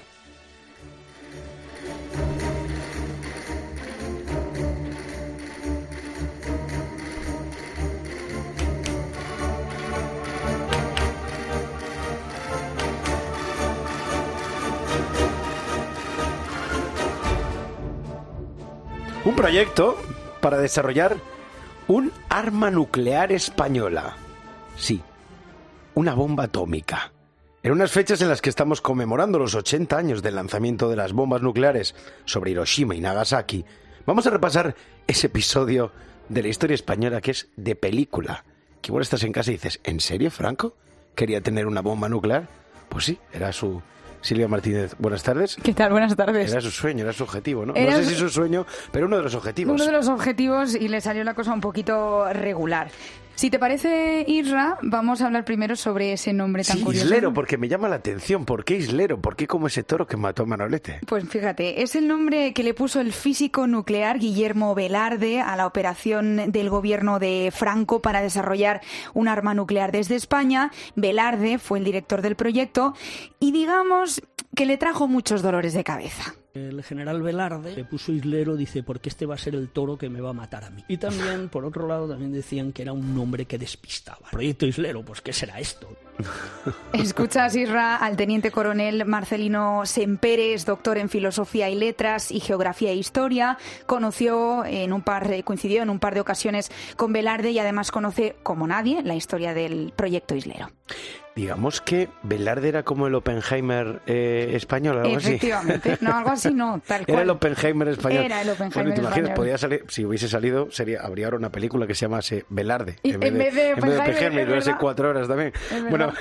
[SPEAKER 5] Un proyecto para desarrollar un arma nuclear española. Sí, una bomba atómica. En unas fechas en las que estamos conmemorando los 80 años del lanzamiento de las bombas nucleares sobre Hiroshima y Nagasaki, vamos a repasar ese episodio de la historia española que es de película. Que igual estás en casa y dices, ¿en serio, Franco? ¿Quería tener una bomba nuclear? Pues sí, era su... Silvia Martínez, buenas tardes.
[SPEAKER 18] ¿Qué tal? Buenas tardes.
[SPEAKER 5] Era su sueño, era su objetivo, ¿no? No sé si su sueño, pero uno de los objetivos.
[SPEAKER 18] Uno de los objetivos y le salió la cosa un poquito regular. Si te parece, Isra, vamos a hablar primero sobre ese nombre tan curioso.
[SPEAKER 5] Islero, porque me llama la atención. ¿Por qué Islero? ¿Por qué como ese toro que mató a Manolete?
[SPEAKER 18] Pues fíjate, es el nombre que le puso el físico nuclear Guillermo Velarde a la operación del gobierno de Franco para desarrollar un arma nuclear desde España. Velarde fue el director del proyecto y digamos que le trajo muchos dolores de cabeza.
[SPEAKER 8] El general Velarde le puso Islero, dice, porque este va a ser el toro que me va a matar a mí. Y también, por otro lado, también decían que era un nombre que despistaba. Proyecto Islero, pues ¿qué será esto?
[SPEAKER 18] Escuchas, Isra, al teniente coronel Marcelino Semperes, doctor en Filosofía y Letras y Geografía e Historia. Coincidió en un par de ocasiones con Velarde y además conoce, como nadie, la historia del proyecto Islero.
[SPEAKER 5] Digamos que Velarde era como el Oppenheimer español, algo así.
[SPEAKER 18] Efectivamente, no, algo así no, tal cual.
[SPEAKER 5] Era el Oppenheimer español.
[SPEAKER 18] Era el Oppenheimer
[SPEAKER 5] bueno, ¿te imaginas?
[SPEAKER 18] español.
[SPEAKER 5] Podía salir, si hubiese salido, habría ahora una película que se llamase Velarde.
[SPEAKER 18] En vez de Oppenheimer,
[SPEAKER 5] y durase 4 horas también. Bueno,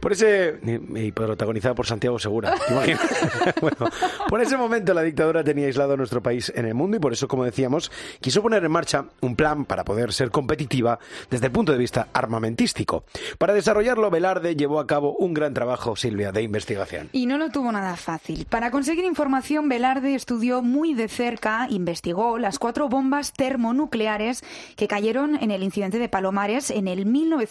[SPEAKER 5] y protagonizada por Santiago Segura, ¿te imaginas? Bueno, por ese momento la dictadura tenía aislado a nuestro país en el mundo y por eso, como decíamos, quiso poner en marcha un plan para poder ser competitiva desde el punto de vista armamentístico. Para desarrollarlo, Velarde llevó a cabo un gran trabajo, Silvia, de investigación.
[SPEAKER 18] Y no lo tuvo nada fácil. Para conseguir información, Velarde estudió muy de cerca, investigó las 4 bombas termonucleares que cayeron en el incidente de Palomares en el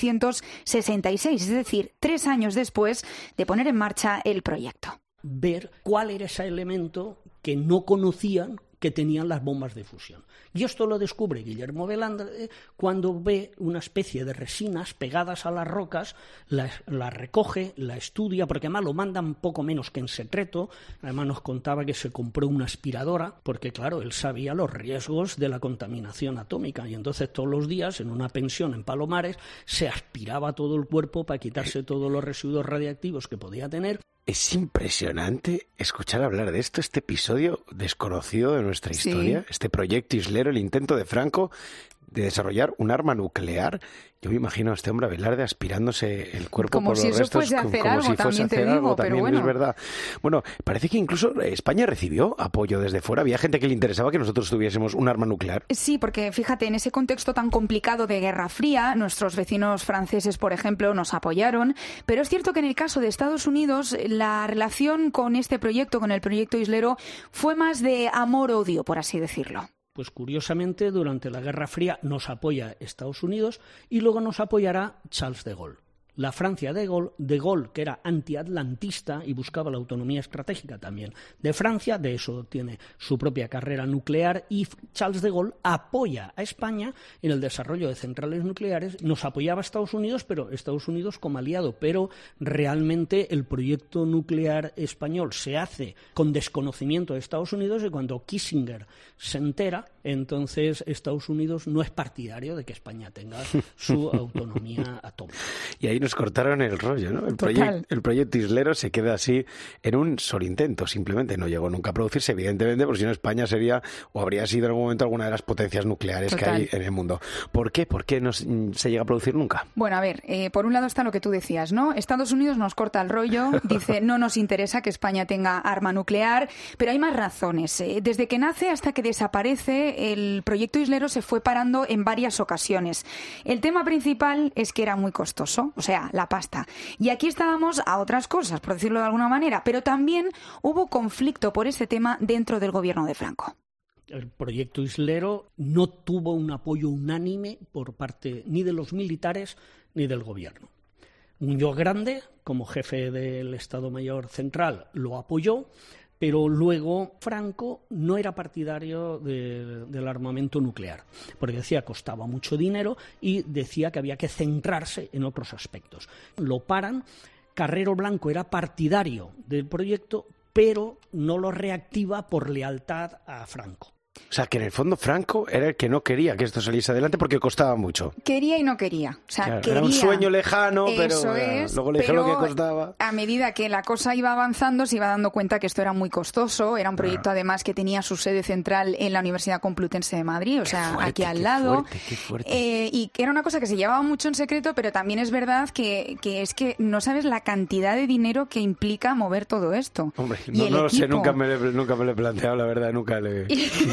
[SPEAKER 18] 1966, es decir, 3 años después de poner en marcha el proyecto.
[SPEAKER 8] Ver cuál era ese elemento que no conocían que tenían las bombas de fusión. Y esto lo descubre Guillermo Velarde cuando ve una especie de resinas pegadas a las rocas, la recoge, la estudia, porque además lo mandan poco menos que en secreto. Además nos contaba que se compró una aspiradora, porque claro, él sabía los riesgos de la contaminación atómica, y entonces todos los días en una pensión en Palomares se aspiraba todo el cuerpo para quitarse todos los residuos radiactivos que podía tener.
[SPEAKER 5] Es impresionante escuchar hablar de esto, este episodio desconocido de nuestra historia, este proyecto Islero, el intento de Franco de desarrollar un arma nuclear. Yo me imagino a este hombre Velarde aspirándose el cuerpo
[SPEAKER 18] como
[SPEAKER 5] por
[SPEAKER 18] si
[SPEAKER 5] los
[SPEAKER 18] eso
[SPEAKER 5] restos,
[SPEAKER 18] fuese a hacer
[SPEAKER 5] como
[SPEAKER 18] algo,
[SPEAKER 5] si fuese
[SPEAKER 18] también
[SPEAKER 5] a
[SPEAKER 18] te
[SPEAKER 5] hacer
[SPEAKER 18] digo,
[SPEAKER 5] algo,
[SPEAKER 18] pero
[SPEAKER 5] también
[SPEAKER 18] bueno.
[SPEAKER 5] es verdad. Bueno, parece que incluso España recibió apoyo desde fuera. Había gente que le interesaba que nosotros tuviésemos un arma nuclear.
[SPEAKER 18] Sí, porque fíjate, en ese contexto tan complicado de Guerra Fría, nuestros vecinos franceses, por ejemplo, nos apoyaron, pero es cierto que en el caso de Estados Unidos, la relación con este proyecto, con el proyecto Islero, fue más de amor-odio, por así decirlo.
[SPEAKER 8] Pues curiosamente, durante la Guerra Fría nos apoya Estados Unidos y luego nos apoyará Charles de Gaulle. La Francia de Gaulle, que era antiatlantista y buscaba la autonomía estratégica también de Francia, de eso tiene su propia carrera nuclear, y Charles de Gaulle apoya a España en el desarrollo de centrales nucleares. Nos apoyaba Estados Unidos, pero Estados Unidos como aliado, pero realmente el proyecto nuclear español se hace con desconocimiento de Estados Unidos, y cuando Kissinger se entera, entonces Estados Unidos no es partidario de que España tenga su autonomía atómica.
[SPEAKER 5] Y ahí nos cortaron el rollo, ¿no? El proyecto Islero se queda así en un solo intento, simplemente no llegó nunca a producirse, evidentemente, porque si no España sería o habría sido en algún momento alguna de las potencias nucleares que hay en el mundo. ¿Por qué? ¿Por qué no se llega a producir nunca?
[SPEAKER 18] Bueno, a ver, por un lado está lo que tú decías, ¿no? Estados Unidos nos corta el rollo, dice no nos interesa que España tenga arma nuclear, pero hay más razones. Desde que nace hasta que desaparece, el proyecto Islero se fue parando en varias ocasiones. El tema principal es que era muy costoso, o sea, la pasta. Y aquí estábamos a otras cosas, por decirlo de alguna manera, pero también hubo conflicto por ese tema dentro del gobierno de Franco.
[SPEAKER 8] El proyecto Islero no tuvo un apoyo unánime por parte ni de los militares ni del gobierno. Muñoz Grande, como jefe del Estado Mayor Central, lo apoyó, pero luego Franco no era partidario del armamento nuclear, porque decía que costaba mucho dinero y decía que había que centrarse en otros aspectos. Lo paran. Carrero Blanco era partidario del proyecto, pero no lo reactiva por lealtad a Franco.
[SPEAKER 5] O sea, que en el fondo Franco era el que no quería que esto saliese adelante porque costaba mucho.
[SPEAKER 18] Quería y no quería. O sea,
[SPEAKER 5] claro,
[SPEAKER 18] quería.
[SPEAKER 5] Era un sueño lejano, pero luego le dijeron
[SPEAKER 18] pero
[SPEAKER 5] que costaba.
[SPEAKER 18] A medida que la cosa iba avanzando, se iba dando cuenta que esto era muy costoso. Era un proyecto, además, que tenía su sede central en la Universidad Complutense de Madrid, o sea, aquí al lado.
[SPEAKER 5] Qué fuerte.
[SPEAKER 18] Y que era una cosa que se llevaba mucho en secreto, pero también es verdad que es que no sabes la cantidad de dinero que implica mover todo esto.
[SPEAKER 5] Hombre,
[SPEAKER 18] Y
[SPEAKER 5] no lo sé,
[SPEAKER 18] equipo.
[SPEAKER 5] nunca me lo he planteado, la verdad, nunca le he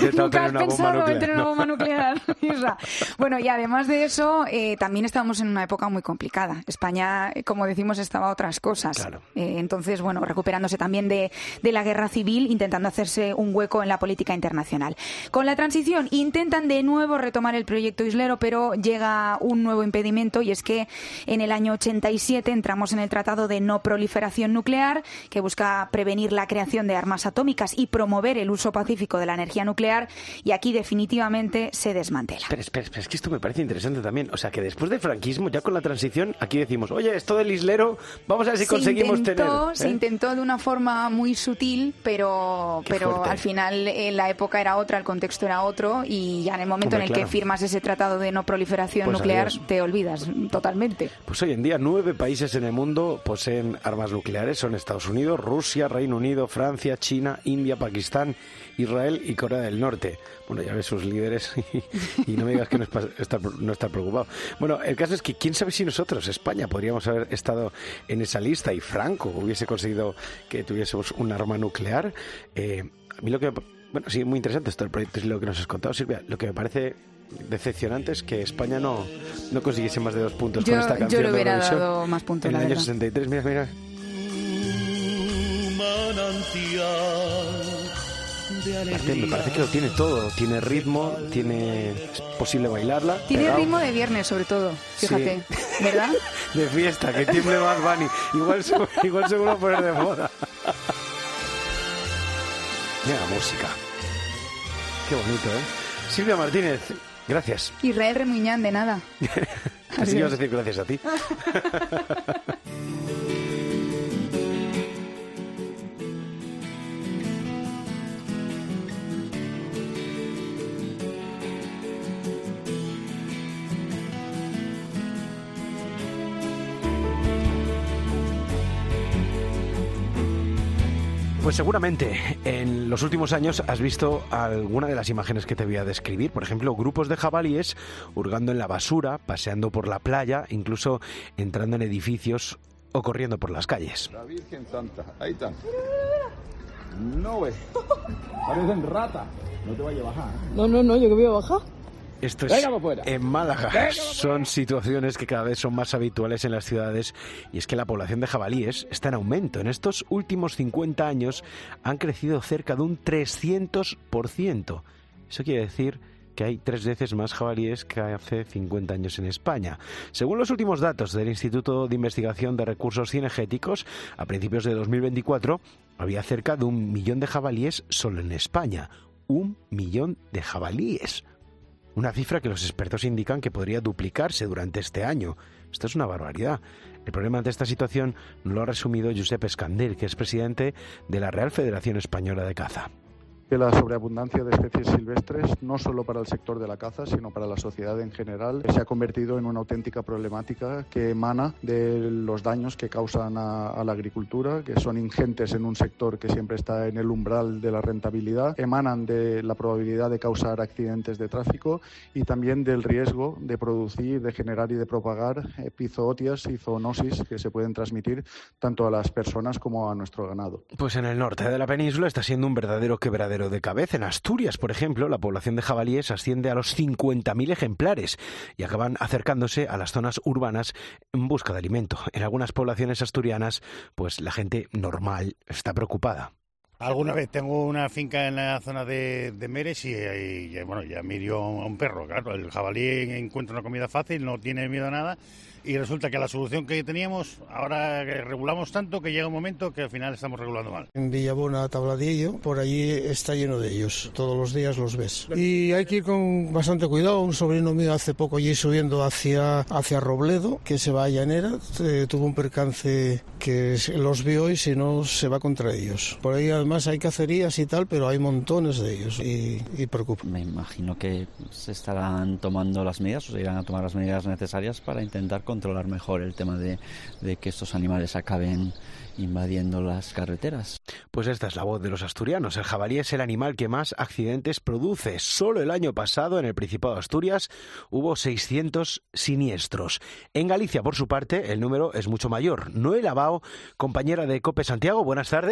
[SPEAKER 5] intentado
[SPEAKER 18] ¿Nunca
[SPEAKER 5] tener
[SPEAKER 18] has
[SPEAKER 5] una bomba
[SPEAKER 18] pensado en
[SPEAKER 5] nuclear?
[SPEAKER 18] tener una
[SPEAKER 5] No.
[SPEAKER 18] bomba nuclear, Isra? Bueno, y además de eso, también estábamos en una época muy complicada. España, como decimos, estaba a otras cosas.
[SPEAKER 5] Claro.
[SPEAKER 18] Entonces, bueno, recuperándose también de la guerra civil, intentando hacerse un hueco en la política internacional. Con la transición intentan de nuevo retomar el proyecto islero, pero llega un nuevo impedimento, y es que en el año 87 entramos en el Tratado de No Proliferación Nuclear, que busca prevenir la creación de armas atómicas y promover el uso pacífico de la energía nuclear, y aquí definitivamente se desmantela.
[SPEAKER 5] Espera, es que esto me parece interesante también. O sea, que después del franquismo, ya con la transición, aquí decimos, oye, esto del islero, vamos a ver si conseguimos tener.
[SPEAKER 18] Se intentó de una forma muy sutil, pero
[SPEAKER 5] fuerte.
[SPEAKER 18] al final la época era otra, el contexto era otro, y ya en el momento
[SPEAKER 5] Hombre,
[SPEAKER 18] en el
[SPEAKER 5] claro.
[SPEAKER 18] que firmas ese tratado de no proliferación
[SPEAKER 5] Pues
[SPEAKER 18] nuclear,
[SPEAKER 5] adiós.
[SPEAKER 18] te olvidas totalmente.
[SPEAKER 5] Pues hoy en día 9 países en el mundo poseen armas nucleares. Son Estados Unidos, Rusia, Reino Unido, Francia, China, India, Pakistán, Israel y Corea del Norte. Bueno, ya ves sus líderes y no me digas que no estar preocupado. Bueno, el caso es que quién sabe si nosotros, España, podríamos haber estado en esa lista y Franco hubiese conseguido que tuviésemos un arma nuclear. A mí lo que... Bueno, sí, muy interesante esto del proyecto, es lo que nos has contado, Silvia. Lo que me parece decepcionante es que España no consiguiese más de 2 puntos con esta canción.
[SPEAKER 18] Yo le
[SPEAKER 5] de
[SPEAKER 18] hubiera
[SPEAKER 5] Eurovisión
[SPEAKER 18] dado más puntos,
[SPEAKER 5] en
[SPEAKER 18] la
[SPEAKER 5] el año
[SPEAKER 18] verdad.
[SPEAKER 5] 63, mira. Aparte, me parece que lo tiene todo. Tiene ritmo, es posible bailarla.
[SPEAKER 18] Tiene
[SPEAKER 5] pegado.
[SPEAKER 18] ritmo de viernes, sobre todo, fíjate,
[SPEAKER 5] Sí.
[SPEAKER 18] ¿verdad?
[SPEAKER 5] De fiesta, que tiemble Bad Bunny. Igual se vuelve a poner de moda. Mira la música. Qué bonito, ¿eh? Silvia Martínez, gracias.
[SPEAKER 18] Israel Remuñán, de nada.
[SPEAKER 5] Así que vas a decir gracias a ti. Pues seguramente en los últimos años has visto alguna de las imágenes que te voy a describir. Por ejemplo, grupos de jabalíes hurgando en la basura, paseando por la playa, incluso entrando en edificios o corriendo por las calles.
[SPEAKER 9] La Virgen Santa, ahí están. No ves, parecen ratas. No te vayas a bajar.
[SPEAKER 15] No, yo que voy a bajar.
[SPEAKER 5] Esto es
[SPEAKER 15] Venga para afuera.
[SPEAKER 5] en Málaga.
[SPEAKER 15] Venga para
[SPEAKER 5] Son situaciones que cada vez son más habituales en las ciudades, y es que la población de jabalíes está en aumento. En estos últimos 50 años han crecido cerca de un 300%. Eso quiere decir que hay 3 veces más jabalíes que hace 50 años en España. Según los últimos datos del Instituto de Investigación de Recursos Cinegéticos, a principios de 2024 había cerca de 1 millón de jabalíes solo en España. 1 millón de jabalíes. Una cifra que los expertos indican que podría duplicarse durante este año. Esto es una barbaridad. El problema ante esta situación lo ha resumido Josep Escandell, que es presidente de la Real Federación Española de Caza.
[SPEAKER 19] Que la sobreabundancia de especies silvestres, no solo para el sector de la caza, sino para la sociedad en general, se ha convertido en una auténtica problemática que emana de los daños que causan a la agricultura, que son ingentes en un sector que siempre está en el umbral de la rentabilidad, emanan de la probabilidad de causar accidentes de tráfico y también del riesgo de producir, de generar y de propagar epizootias y zoonosis que se pueden transmitir tanto a las personas como a nuestro ganado.
[SPEAKER 5] Pues en el norte de la península está siendo un verdadero quebradero de cabeza. En Asturias, por ejemplo, la población de jabalíes asciende a los 50.000 ejemplares y acaban acercándose a las zonas urbanas en busca de alimento. En algunas poblaciones asturianas, pues la gente normal está preocupada.
[SPEAKER 21] Alguna vez tengo una finca en la zona de Meres y bueno, ya miro a un perro, claro, el jabalí encuentra una comida fácil, no tiene miedo a nada, y resulta que la solución que teníamos, ahora regulamos tanto que llega un momento que al final estamos regulando mal.
[SPEAKER 22] En Villabona, Tabladillo, por allí está lleno de ellos, todos los días los ves. Y hay que ir con bastante cuidado. Un sobrino mío hace poco allí subiendo hacia Robledo, que se va a Llanera, tuvo un percance que los vio y si no se va contra ellos. Por ahí además hay cacerías y tal, pero hay montones de ellos y preocupa.
[SPEAKER 23] Me imagino que se estarán tomando las medidas o se irán a tomar las medidas necesarias para intentar controlar mejor el tema de que estos animales acaben invadiendo las carreteras.
[SPEAKER 5] Pues esta es la voz de los asturianos. El jabalí es el animal que más accidentes produce. Solo el año pasado en el Principado de Asturias hubo 600 siniestros. En Galicia, por su parte, el número es mucho mayor. Noel Abao, compañera de COPE Santiago, buenas tardes.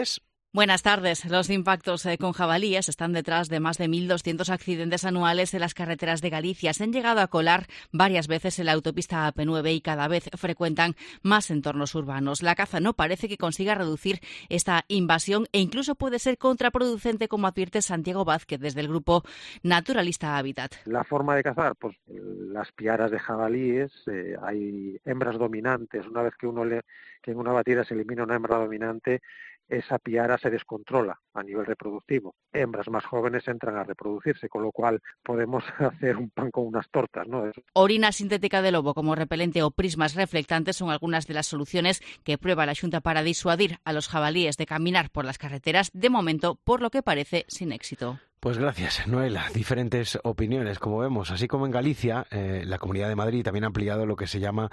[SPEAKER 1] Buenas tardes. Los impactos con jabalíes están detrás de más de 1.200 accidentes anuales en las carreteras de Galicia. Se han llegado a colar varias veces en la autopista AP9 y cada vez frecuentan más entornos urbanos. La caza no parece que consiga reducir esta invasión e incluso puede ser contraproducente, como advierte Santiago Vázquez desde el grupo Naturalista Hábitat.
[SPEAKER 11] La forma de cazar, pues las piaras de jabalíes, hay hembras dominantes. Una vez que en una batida se elimina una hembra dominante, esa piara se descontrola a nivel reproductivo. Hembras más jóvenes entran a reproducirse, con lo cual podemos hacer un pan con unas tortas, ¿no?
[SPEAKER 1] Orina sintética de lobo como repelente o prismas reflectantes son algunas de las soluciones que prueba la Xunta para disuadir a los jabalíes de caminar por las carreteras, de momento, por lo que parece, sin éxito.
[SPEAKER 5] Pues gracias, Noela. Diferentes opiniones, como vemos. Así como en Galicia, la Comunidad de Madrid también ha ampliado lo que se llama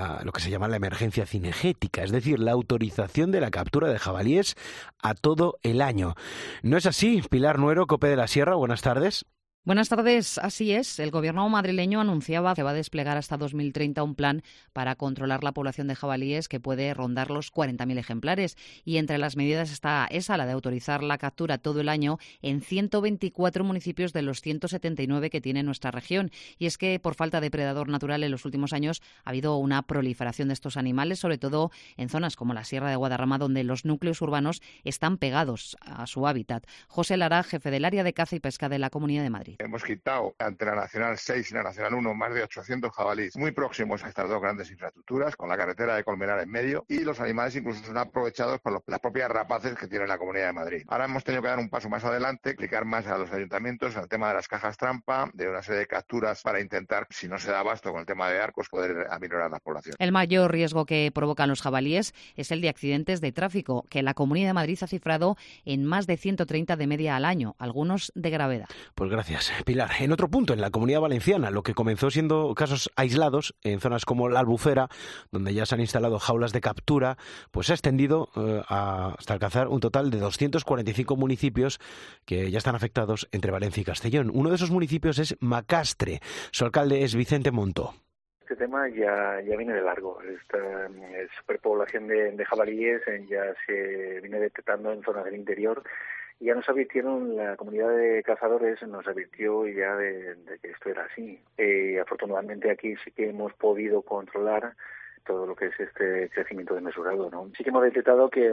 [SPEAKER 5] la emergencia cinegética, es decir, la autorización de la captura de jabalíes a todo el año. ¿No es así? Pilar Nuero, COPE de la Sierra, buenas tardes.
[SPEAKER 12] Buenas tardes, así es. El gobierno madrileño anunciaba que va a desplegar hasta 2030 un plan para controlar la población de jabalíes que puede rondar los 40.000 ejemplares. Y entre las medidas está esa, la de autorizar la captura todo el año en 124 municipios de los 179 que tiene nuestra región. Y es que por falta de predador natural en los últimos años ha habido una proliferación de estos animales, sobre todo en zonas como la Sierra de Guadarrama, donde los núcleos urbanos están pegados a su hábitat. José Lara, jefe del área de caza y pesca de la Comunidad de Madrid.
[SPEAKER 13] Hemos quitado ante la Nacional 6 y la Nacional 1 más de 800 jabalíes muy próximos a estas dos grandes infraestructuras, con la carretera de Colmenar en medio, y los animales incluso son aprovechados por las propias rapaces que tiene la Comunidad de Madrid. Ahora hemos tenido que dar un paso más adelante, explicar más a los ayuntamientos el tema de las cajas trampa, de una serie de capturas para intentar, si no se da abasto con el tema de arcos, poder aminorar la población.
[SPEAKER 12] El mayor riesgo que provocan los jabalíes es el de accidentes de tráfico, que la Comunidad de Madrid ha cifrado en más de 130 de media al año, algunos de gravedad.
[SPEAKER 5] Pues gracias, Pilar. En otro punto, en la Comunidad Valenciana, lo que comenzó siendo casos aislados en zonas como la Albufera, donde ya se han instalado jaulas de captura, pues se ha extendido hasta alcanzar un total de 245 municipios que ya están afectados entre Valencia y Castellón. Uno de esos municipios es Macastre. Su alcalde es Vicente Montó.
[SPEAKER 14] Este tema ya viene de largo. Esta superpoblación de jabalíes ya se viene detectando en zonas del interior. Ya nos advirtieron, la comunidad de cazadores nos advirtió ya de que esto era así. Afortunadamente aquí sí que hemos podido controlar todo lo que es este crecimiento desmesurado, ¿no? Sí que hemos detectado que,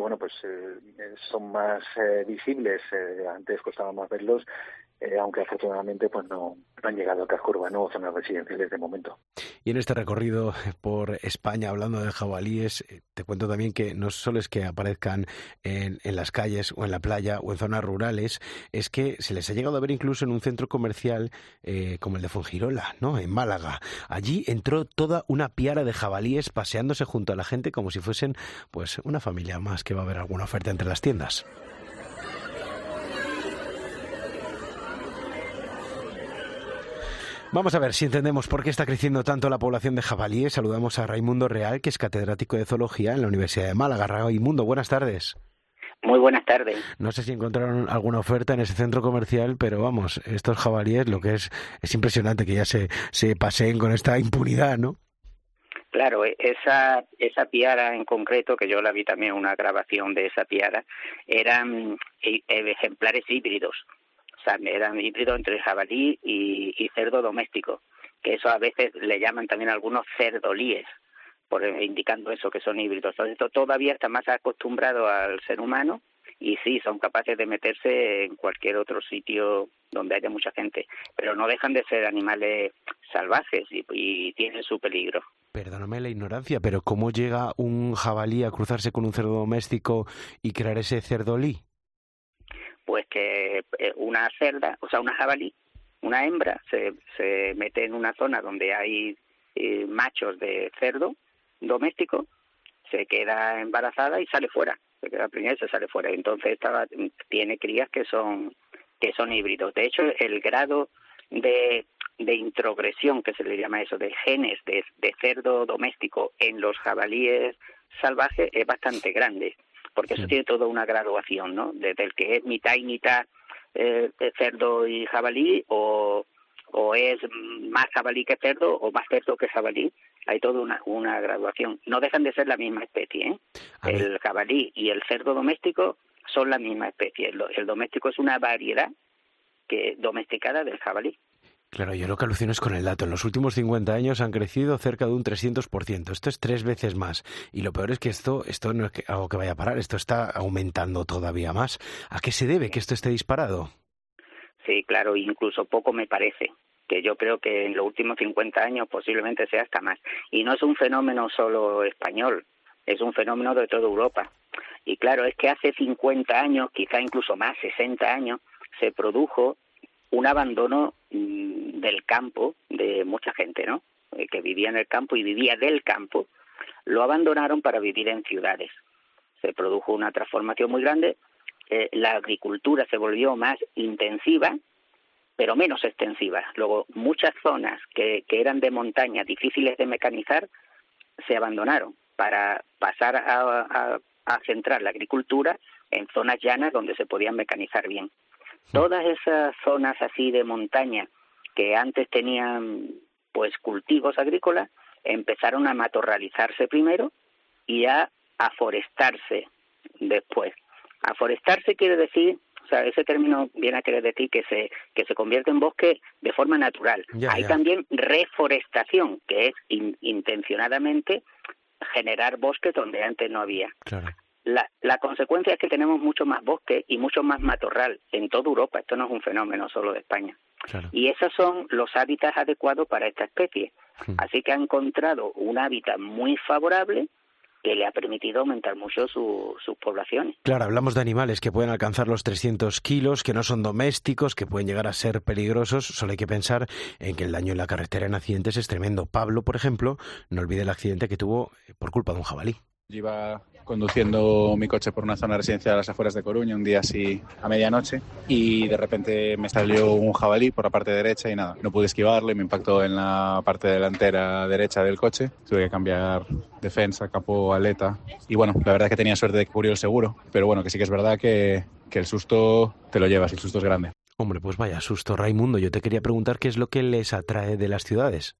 [SPEAKER 14] son más visibles. Antes costaba más verlos, aunque afortunadamente pues no han llegado a casco urbano o zonas residenciales de momento.
[SPEAKER 5] Y en este recorrido por España, hablando de jabalíes, te cuento también que no solo es que aparezcan en las calles o en la playa o en zonas rurales, es que se les ha llegado a ver incluso en un centro comercial como el de Fuengirola, ¿no?, en Málaga. Allí entró toda una piara de jabalíes paseándose junto a la gente como si fuesen pues una familia más que va a haber alguna oferta entre las tiendas. Vamos a ver si entendemos por qué está creciendo tanto la población de jabalíes. Saludamos a Raimundo Real, que es catedrático de zoología en la Universidad de Málaga. Raimundo, buenas tardes.
[SPEAKER 15] Muy buenas tardes.
[SPEAKER 5] No sé si encontraron alguna oferta en ese centro comercial, pero vamos, estos jabalíes, lo que es impresionante que ya se paseen con esta impunidad, ¿no?
[SPEAKER 15] Claro, esa piara en concreto, que yo la vi también una grabación de esa piara, eran ejemplares híbridos. O sea, eran híbridos entre jabalí y cerdo doméstico, que eso a veces le llaman también algunos cerdolíes, indicando eso, que son híbridos. Entonces, esto todavía está más acostumbrado al ser humano y sí, son capaces de meterse en cualquier otro sitio donde haya mucha gente, pero no dejan de ser animales salvajes y tienen su peligro.
[SPEAKER 5] Perdóname la ignorancia, pero ¿cómo llega un jabalí a cruzarse con un cerdo doméstico y crear ese cerdolí?
[SPEAKER 15] Pues que una cerda, o sea, una jabalí, una hembra, se mete en una zona donde hay machos de cerdo doméstico, se queda embarazada y sale fuera, se queda preñada y se sale fuera. Entonces tiene crías que son híbridos. De hecho, el grado de introgresión, que se le llama eso, de genes de cerdo doméstico en los jabalíes salvajes es bastante grande, porque eso tiene toda una graduación, ¿no? Desde el que es mitad y mitad cerdo y jabalí, o es más jabalí que cerdo, o más cerdo que jabalí. Hay toda una graduación. No dejan de ser la misma especie, ¿eh? El jabalí y el cerdo doméstico son la misma especie. El doméstico es una variedad domesticada del jabalí.
[SPEAKER 5] Claro, yo lo que alucino es con el dato. En los últimos 50 años han crecido cerca de un 300%. Esto es 3 veces más. Y lo peor es que esto no es algo que vaya a parar. Esto está aumentando todavía más. ¿A qué se debe que esto esté disparado?
[SPEAKER 15] Sí, claro, incluso poco me parece. Que yo creo que en los últimos 50 años posiblemente sea hasta más. Y no es un fenómeno solo español, es un fenómeno de toda Europa. Y claro, es que hace 50 años, quizá incluso más, 60 años, se produjo un abandono del campo de mucha gente, ¿no? Que vivía en el campo y vivía del campo, lo abandonaron para vivir en ciudades. Se produjo una transformación muy grande, la agricultura se volvió más intensiva, pero menos extensiva. Luego, muchas zonas que eran de montaña, difíciles de mecanizar, se abandonaron para pasar a centrar la agricultura en zonas llanas donde se podían mecanizar bien. Todas esas zonas así de montaña que antes tenían pues cultivos agrícolas empezaron a matorralizarse primero y a forestarse después. Aforestarse quiere decir, o sea, ese término viene a querer decir que se convierte en bosque de forma natural. Hay también reforestación, que es intencionadamente generar bosques donde antes no había.
[SPEAKER 5] Claro.
[SPEAKER 15] La consecuencia es que tenemos mucho más bosque y mucho más matorral en toda Europa. Esto no es un fenómeno solo de España.
[SPEAKER 5] Claro.
[SPEAKER 15] Y esos son los hábitats adecuados para esta especie. Así que ha encontrado un hábitat muy favorable que le ha permitido aumentar mucho sus poblaciones.
[SPEAKER 5] Claro, hablamos de animales que pueden alcanzar los 300 kilos, que no son domésticos, que pueden llegar a ser peligrosos. Solo hay que pensar en que el daño en la carretera en accidentes es tremendo. Pablo, por ejemplo, no olvide el accidente que tuvo por culpa de un jabalí.
[SPEAKER 4] Yo iba conduciendo mi coche por una zona residencial a las afueras de Coruña un día así a medianoche y de repente me salió un jabalí por la parte derecha y nada, no pude esquivarlo y me impactó en la parte delantera derecha del coche. Tuve que cambiar defensa, capó, aleta y bueno, la verdad es que tenía suerte de que cubrió el seguro, pero bueno, que sí que es verdad que el susto te lo llevas y el susto es grande.
[SPEAKER 5] Hombre, pues vaya susto, Raimundo. Yo te quería preguntar qué es lo que les atrae de las ciudades.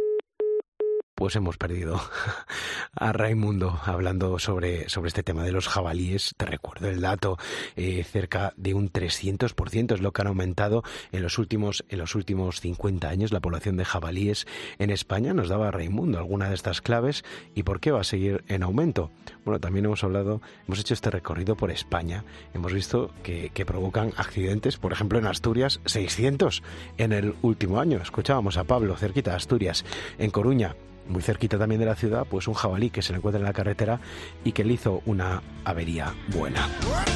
[SPEAKER 5] Pues hemos perdido a Raimundo hablando sobre este tema de los jabalíes. Te recuerdo el dato, cerca de un 300% es lo que han aumentado en los últimos 50 años la población de jabalíes en España. Nos daba Raimundo alguna de estas claves y por qué va a seguir en aumento. Bueno, también hemos hecho este recorrido por España. Hemos visto que provocan accidentes, por ejemplo en Asturias, 600 en el último año. Escuchábamos a Pablo, cerquita de Asturias, en Coruña, muy cerquita también de la ciudad, pues un jabalí que se le encuentra en la carretera y que le hizo una avería buena.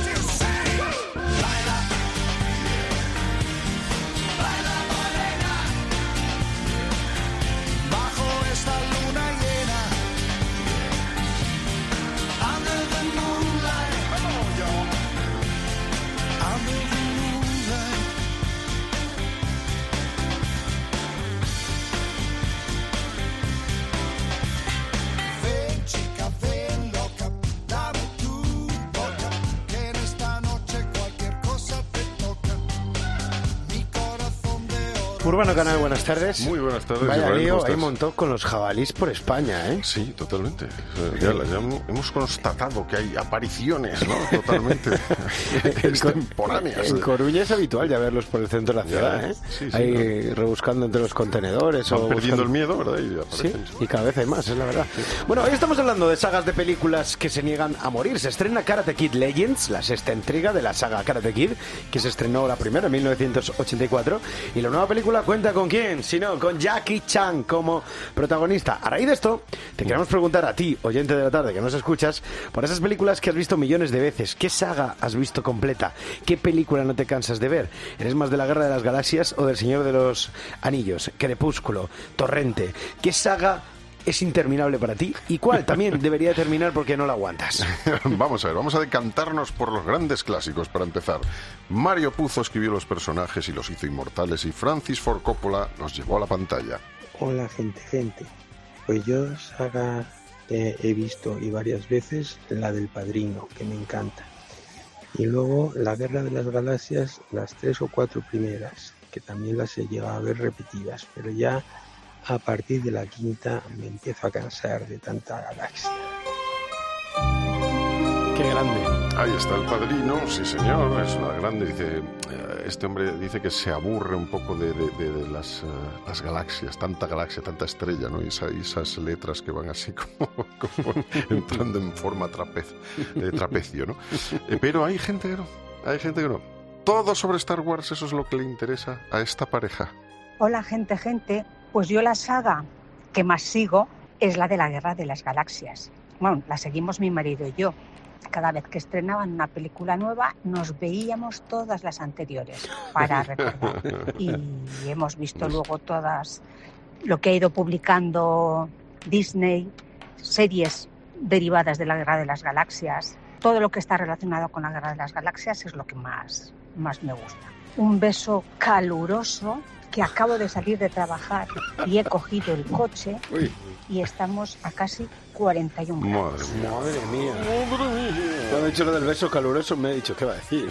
[SPEAKER 10] Bajo esta luna llena, under the moonlight, under the moonlight. Ven chica, ven loca, dame tu boca, que en esta noche cualquier cosa te toca. Mi corazón de oro.
[SPEAKER 5] Urbano Canal, buenas tardes.
[SPEAKER 6] Muy buenas tardes.
[SPEAKER 5] Vaya
[SPEAKER 6] Israel,
[SPEAKER 5] lío,
[SPEAKER 6] ¿cómo
[SPEAKER 5] hay
[SPEAKER 6] estás?
[SPEAKER 5] montón con los jabalís por España, ¿eh?
[SPEAKER 6] Sí, totalmente. Ya hemos constatado que hay apariciones, ¿no? Totalmente extemporáneas.
[SPEAKER 5] En Coruña es habitual ya verlos por el centro de la ciudad, ¿eh?
[SPEAKER 6] Sí,
[SPEAKER 5] ahí rebuscando entre los contenedores.
[SPEAKER 6] Van
[SPEAKER 5] o
[SPEAKER 6] perdiendo
[SPEAKER 5] buscando...
[SPEAKER 6] el miedo, ¿verdad? Y aparecen.
[SPEAKER 5] Sí, y cada vez hay más, es la verdad. Bueno, hoy estamos hablando de sagas de películas que se niegan a morir. Se estrena Karate Kid Legends, la sexta entrega de la saga Karate Kid, que se estrenó la primera en 1984. Y la nueva película cuenta con quién, sino con Jackie Chan como protagonista. A raíz de esto, te queremos preguntar a ti, oyente de la tarde que nos escuchas, por esas películas que has visto millones de veces. ¿Qué saga has visto completa? ¿Qué película no te cansas de ver? ¿Eres más de la Guerra de las Galaxias o del Señor de los Anillos? Crepúsculo, Torrente. ¿Qué saga es interminable para ti? ¿Y cuál también debería terminar porque no la aguantas?
[SPEAKER 6] Vamos a ver, vamos a decantarnos por los grandes clásicos para empezar. Mario Puzo escribió los personajes y los hizo inmortales y Francis Ford Coppola los llevó a la pantalla.
[SPEAKER 16] Hola gente. Pues yo saga que he visto y varias veces la del Padrino, que me encanta. Y luego la Guerra de las Galaxias, las 3 o 4 primeras, que también las he llegado a ver repetidas, pero ya a partir de la quinta me empiezo a cansar de tanta galaxia.
[SPEAKER 5] Qué grande.
[SPEAKER 6] Ahí está El Padrino, sí señor, es una grande. Dice, este hombre dice que se aburre un poco de las galaxias, tanta galaxia, tanta estrella, ¿no? Y esas letras que van así como entrando en forma trapecio, ¿no? Pero hay gente que no. Todo sobre Star Wars, eso es lo que le interesa a esta pareja.
[SPEAKER 7] Hola, gente. Pues yo la saga que más sigo es la de la Guerra de las Galaxias. Bueno, la seguimos mi marido y yo. Cada vez que estrenaban una película nueva, nos veíamos todas las anteriores para recordar. Y hemos visto luego todas lo que ha ido publicando Disney, series derivadas de la Guerra de las Galaxias. Todo lo que está relacionado con la Guerra de las Galaxias es lo que más me gusta. Un beso caluroso, que acabo de salir de trabajar y he cogido el coche.
[SPEAKER 6] Uy.
[SPEAKER 7] Y estamos a casi 41 grados.
[SPEAKER 5] Madre mía. Cuando he dicho lo del beso caluroso me he dicho, ¿qué va a decir?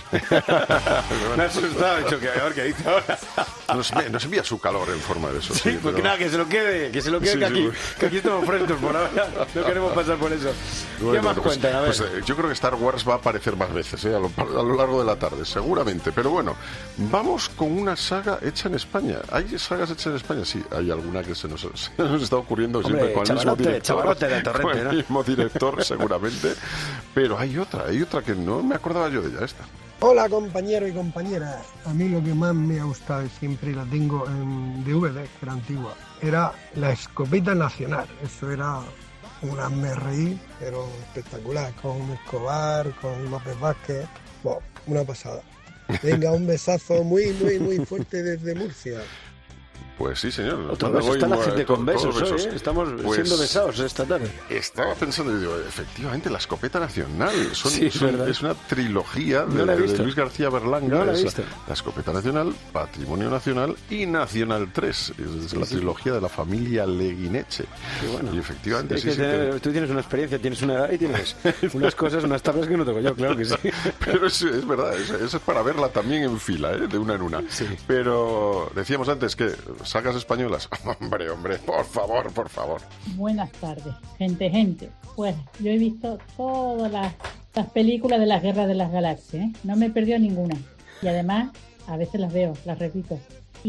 [SPEAKER 5] Me ha asustado, he dicho, a ver qué dice ahora.
[SPEAKER 6] Nos envía su calor en forma de beso.
[SPEAKER 5] Sí, pues nada, que se lo quede, sí, que aquí estamos frescos por ahora. No queremos pasar por eso.
[SPEAKER 6] Bueno,
[SPEAKER 5] ¿Qué más cuentan? A ver.
[SPEAKER 6] Yo creo que Star Wars va a aparecer más veces, a lo largo de la tarde, seguramente. Pero bueno, vamos con una saga hecha en España. ¿Hay sagas hechas en España? Sí, hay alguna que se nos está ocurriendo. Hombre, siempre con el mismo director,
[SPEAKER 5] de Torrente,
[SPEAKER 6] con el mismo director seguramente, pero hay otra que no me acordaba yo de ella, esta.
[SPEAKER 22] Hola compañeros y compañeras, a mí lo que más me ha gustado y siempre la tengo en DVD, que era antigua, era La Escopeta Nacional. Eso era una MRI, pero espectacular, con Escobar, con López Vázquez, wow, una pasada. Venga, un besazo muy fuerte desde Murcia.
[SPEAKER 6] Pues sí, señor.
[SPEAKER 5] Otra vez está la gente con besos hoy, ¿eh? Estamos siendo besados esta tarde.
[SPEAKER 6] Estaba pensando, y digo, efectivamente, La Escopeta Nacional. Es una trilogía de Luis García Berlanga.
[SPEAKER 5] No la he visto.
[SPEAKER 6] La Escopeta Nacional, Patrimonio Nacional y Nacional 3. Es la trilogía de la familia Leguineche.
[SPEAKER 5] Bueno,
[SPEAKER 6] y efectivamente,
[SPEAKER 5] tú tienes una experiencia, tienes una edad y tienes unas cosas, unas tablas que no tengo yo, claro que sí.
[SPEAKER 6] Pero es verdad, eso es para verla también en fila, de una en una. Sí. Pero decíamos antes que sagas españolas. Hombre, por favor.
[SPEAKER 17] Buenas tardes, gente. Pues yo he visto todas las películas de las Guerras de las Galaxias, ¿eh? No me he perdido ninguna. Y además, a veces las veo, las repito.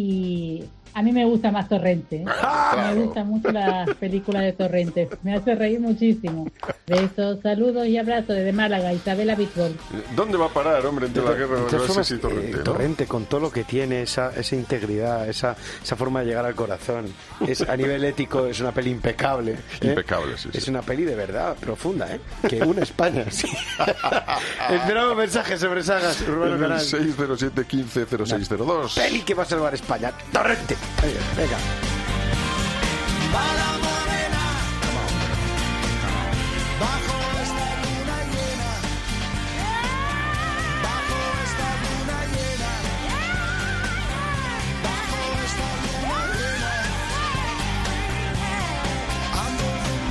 [SPEAKER 17] Y a mí me gusta más Torrente, ¿eh?
[SPEAKER 6] Claro.
[SPEAKER 17] Me gustan mucho las películas de Torrente. Me hace reír muchísimo. Besos, saludos y abrazos desde Málaga, Isabela Bitbol.
[SPEAKER 6] ¿Dónde va a parar, hombre, entre la Guerra de las Galaxias y Torrente?
[SPEAKER 5] Torrente, con todo lo que tiene, esa integridad, esa forma de llegar al corazón, a nivel ético es una peli impecable.
[SPEAKER 6] Impecable, sí.
[SPEAKER 5] Es una peli de verdad, profunda, que une España. Sí. Esperamos mensajes sobre sagas, Urbano Canal.
[SPEAKER 6] 607 15 0602.
[SPEAKER 5] Peli que va a salvar España. Torrente. Venga.
[SPEAKER 10] Bajo esta luna llena, bajo esta luna llena, bajo esta luna llena, ando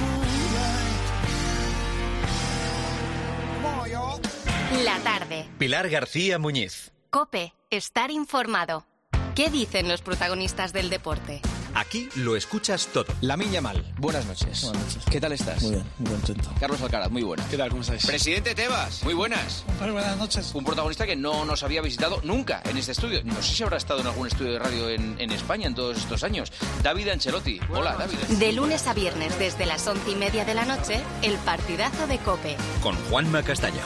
[SPEAKER 10] de moonlight.
[SPEAKER 2] La tarde.
[SPEAKER 3] Pilar García Muñiz.
[SPEAKER 2] COPE. Estar informado. ¿Qué dicen los protagonistas del deporte?
[SPEAKER 3] Aquí lo escuchas todo.
[SPEAKER 20] Lamine Yamal, buenas noches.
[SPEAKER 24] Buenas noches.
[SPEAKER 20] ¿Qué tal estás?
[SPEAKER 24] Muy bien, muy contento.
[SPEAKER 20] Carlos Alcaraz, muy buenas.
[SPEAKER 24] ¿Qué tal? ¿Cómo estáis?
[SPEAKER 20] Presidente Tebas, muy buenas.
[SPEAKER 24] Buenas noches.
[SPEAKER 20] Un protagonista que no nos había visitado nunca en este estudio. No sé si habrá estado en algún estudio de radio en España en todos estos años. David Ancelotti. Hola, David.
[SPEAKER 2] De lunes a viernes desde las 11:30 de la noche, el partidazo de COPE.
[SPEAKER 3] Con Juanma Castaño.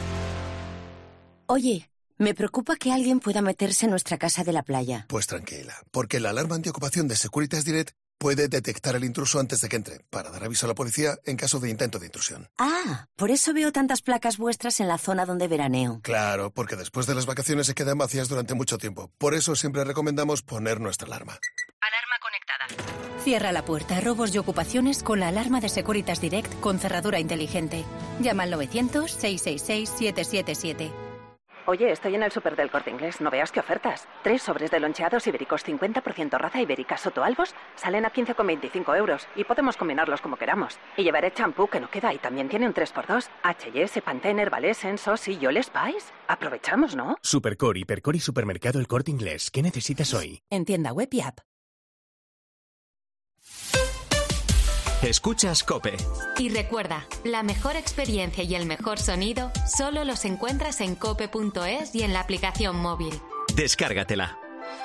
[SPEAKER 25] Oye, me preocupa que alguien pueda meterse en nuestra casa de la playa.
[SPEAKER 26] Pues tranquila, porque la alarma antiocupación de Securitas Direct puede detectar el intruso antes de que entre, para dar aviso a la policía en caso de intento de intrusión.
[SPEAKER 25] Ah, por eso veo tantas placas vuestras en la zona donde veraneo.
[SPEAKER 26] Claro, porque después de las vacaciones se quedan vacías durante mucho tiempo. Por eso siempre recomendamos poner nuestra alarma.
[SPEAKER 2] Alarma conectada.
[SPEAKER 25] Cierra la puerta a robos y ocupaciones con la alarma de Securitas Direct con cerradura inteligente. Llama al 900-666-777.
[SPEAKER 27] Oye, estoy en el súper del Corte Inglés, no veas qué ofertas. 3 sobres de loncheados ibéricos 50% raza ibérica Soto Albos salen a 15,25 €. Y podemos combinarlos como queramos. Y llevaré champú que no queda y también tiene un 3x2. H&S, Pantene, Herbales, Sensos y Yole Spice. Aprovechamos, ¿no?
[SPEAKER 28] Supercore, Hipercore y Supermercado El Corte Inglés. ¿Qué necesitas hoy?
[SPEAKER 25] En tienda web y app.
[SPEAKER 3] Escuchas COPE.
[SPEAKER 2] Y recuerda, la mejor experiencia y el mejor sonido solo los encuentras en cope.es y en la aplicación móvil.
[SPEAKER 3] Descárgatela.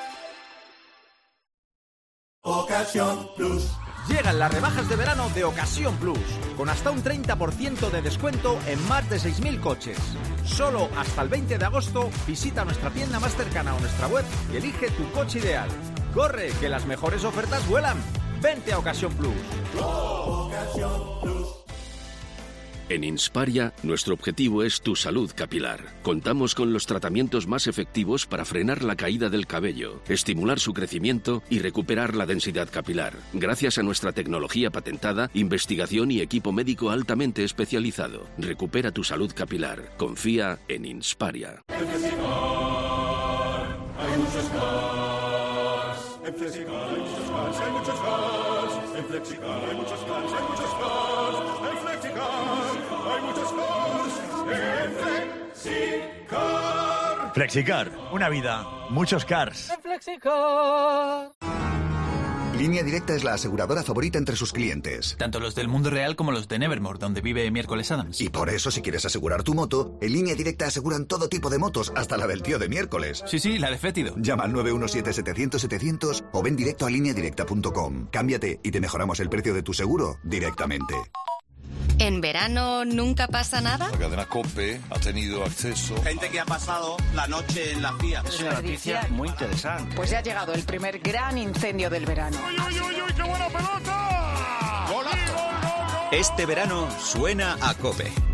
[SPEAKER 10] Ocasión Plus.
[SPEAKER 8] Llegan las rebajas de verano de Ocasión Plus, con hasta un 30% de descuento en más de 6.000 coches. Solo hasta el 20 de agosto visita nuestra tienda más cercana o nuestra web y elige tu coche ideal. ¡Corre, que las mejores ofertas vuelan! ¡Vente a Ocasión Plus!
[SPEAKER 10] Ocasión Plus.
[SPEAKER 9] En Insparia, nuestro objetivo es tu salud capilar. Contamos con los tratamientos más efectivos para frenar la caída del cabello, estimular su crecimiento y recuperar la densidad capilar, gracias a nuestra tecnología patentada, investigación y equipo médico altamente especializado. Recupera tu salud capilar. Confía en Insparia.
[SPEAKER 10] En Flexicar hay muchos cars. En Flexicar hay muchos cars, hay muchos cars. En Flexicar hay muchos cars, hay muchos cars. En Flexicar hay muchos cars. En Flexicar.
[SPEAKER 11] Flexicar, una vida, muchos cars.
[SPEAKER 10] En Flexicar.
[SPEAKER 18] Línea Directa es la aseguradora favorita entre sus clientes.
[SPEAKER 19] Tanto los del mundo real como los de Nevermore, donde vive Miércoles Adams.
[SPEAKER 18] Y por eso, si quieres asegurar tu moto, en Línea Directa aseguran todo tipo de motos, hasta la del tío de Miércoles.
[SPEAKER 19] Sí, la de Fétido.
[SPEAKER 18] Llama al 917-700-700 o ven directo a lineadirecta.com. Cámbiate y te mejoramos el precio de tu seguro directamente.
[SPEAKER 2] ¿En verano nunca pasa nada?
[SPEAKER 21] La cadena COPE ha tenido acceso.
[SPEAKER 23] Gente que ha pasado la noche en la CIA.
[SPEAKER 11] Es una noticia muy interesante.
[SPEAKER 24] Pues ya ha llegado el primer gran incendio del verano.
[SPEAKER 10] ¡Uy, uy, uy, uy, qué buena pelota!
[SPEAKER 3] Este verano suena a COPE.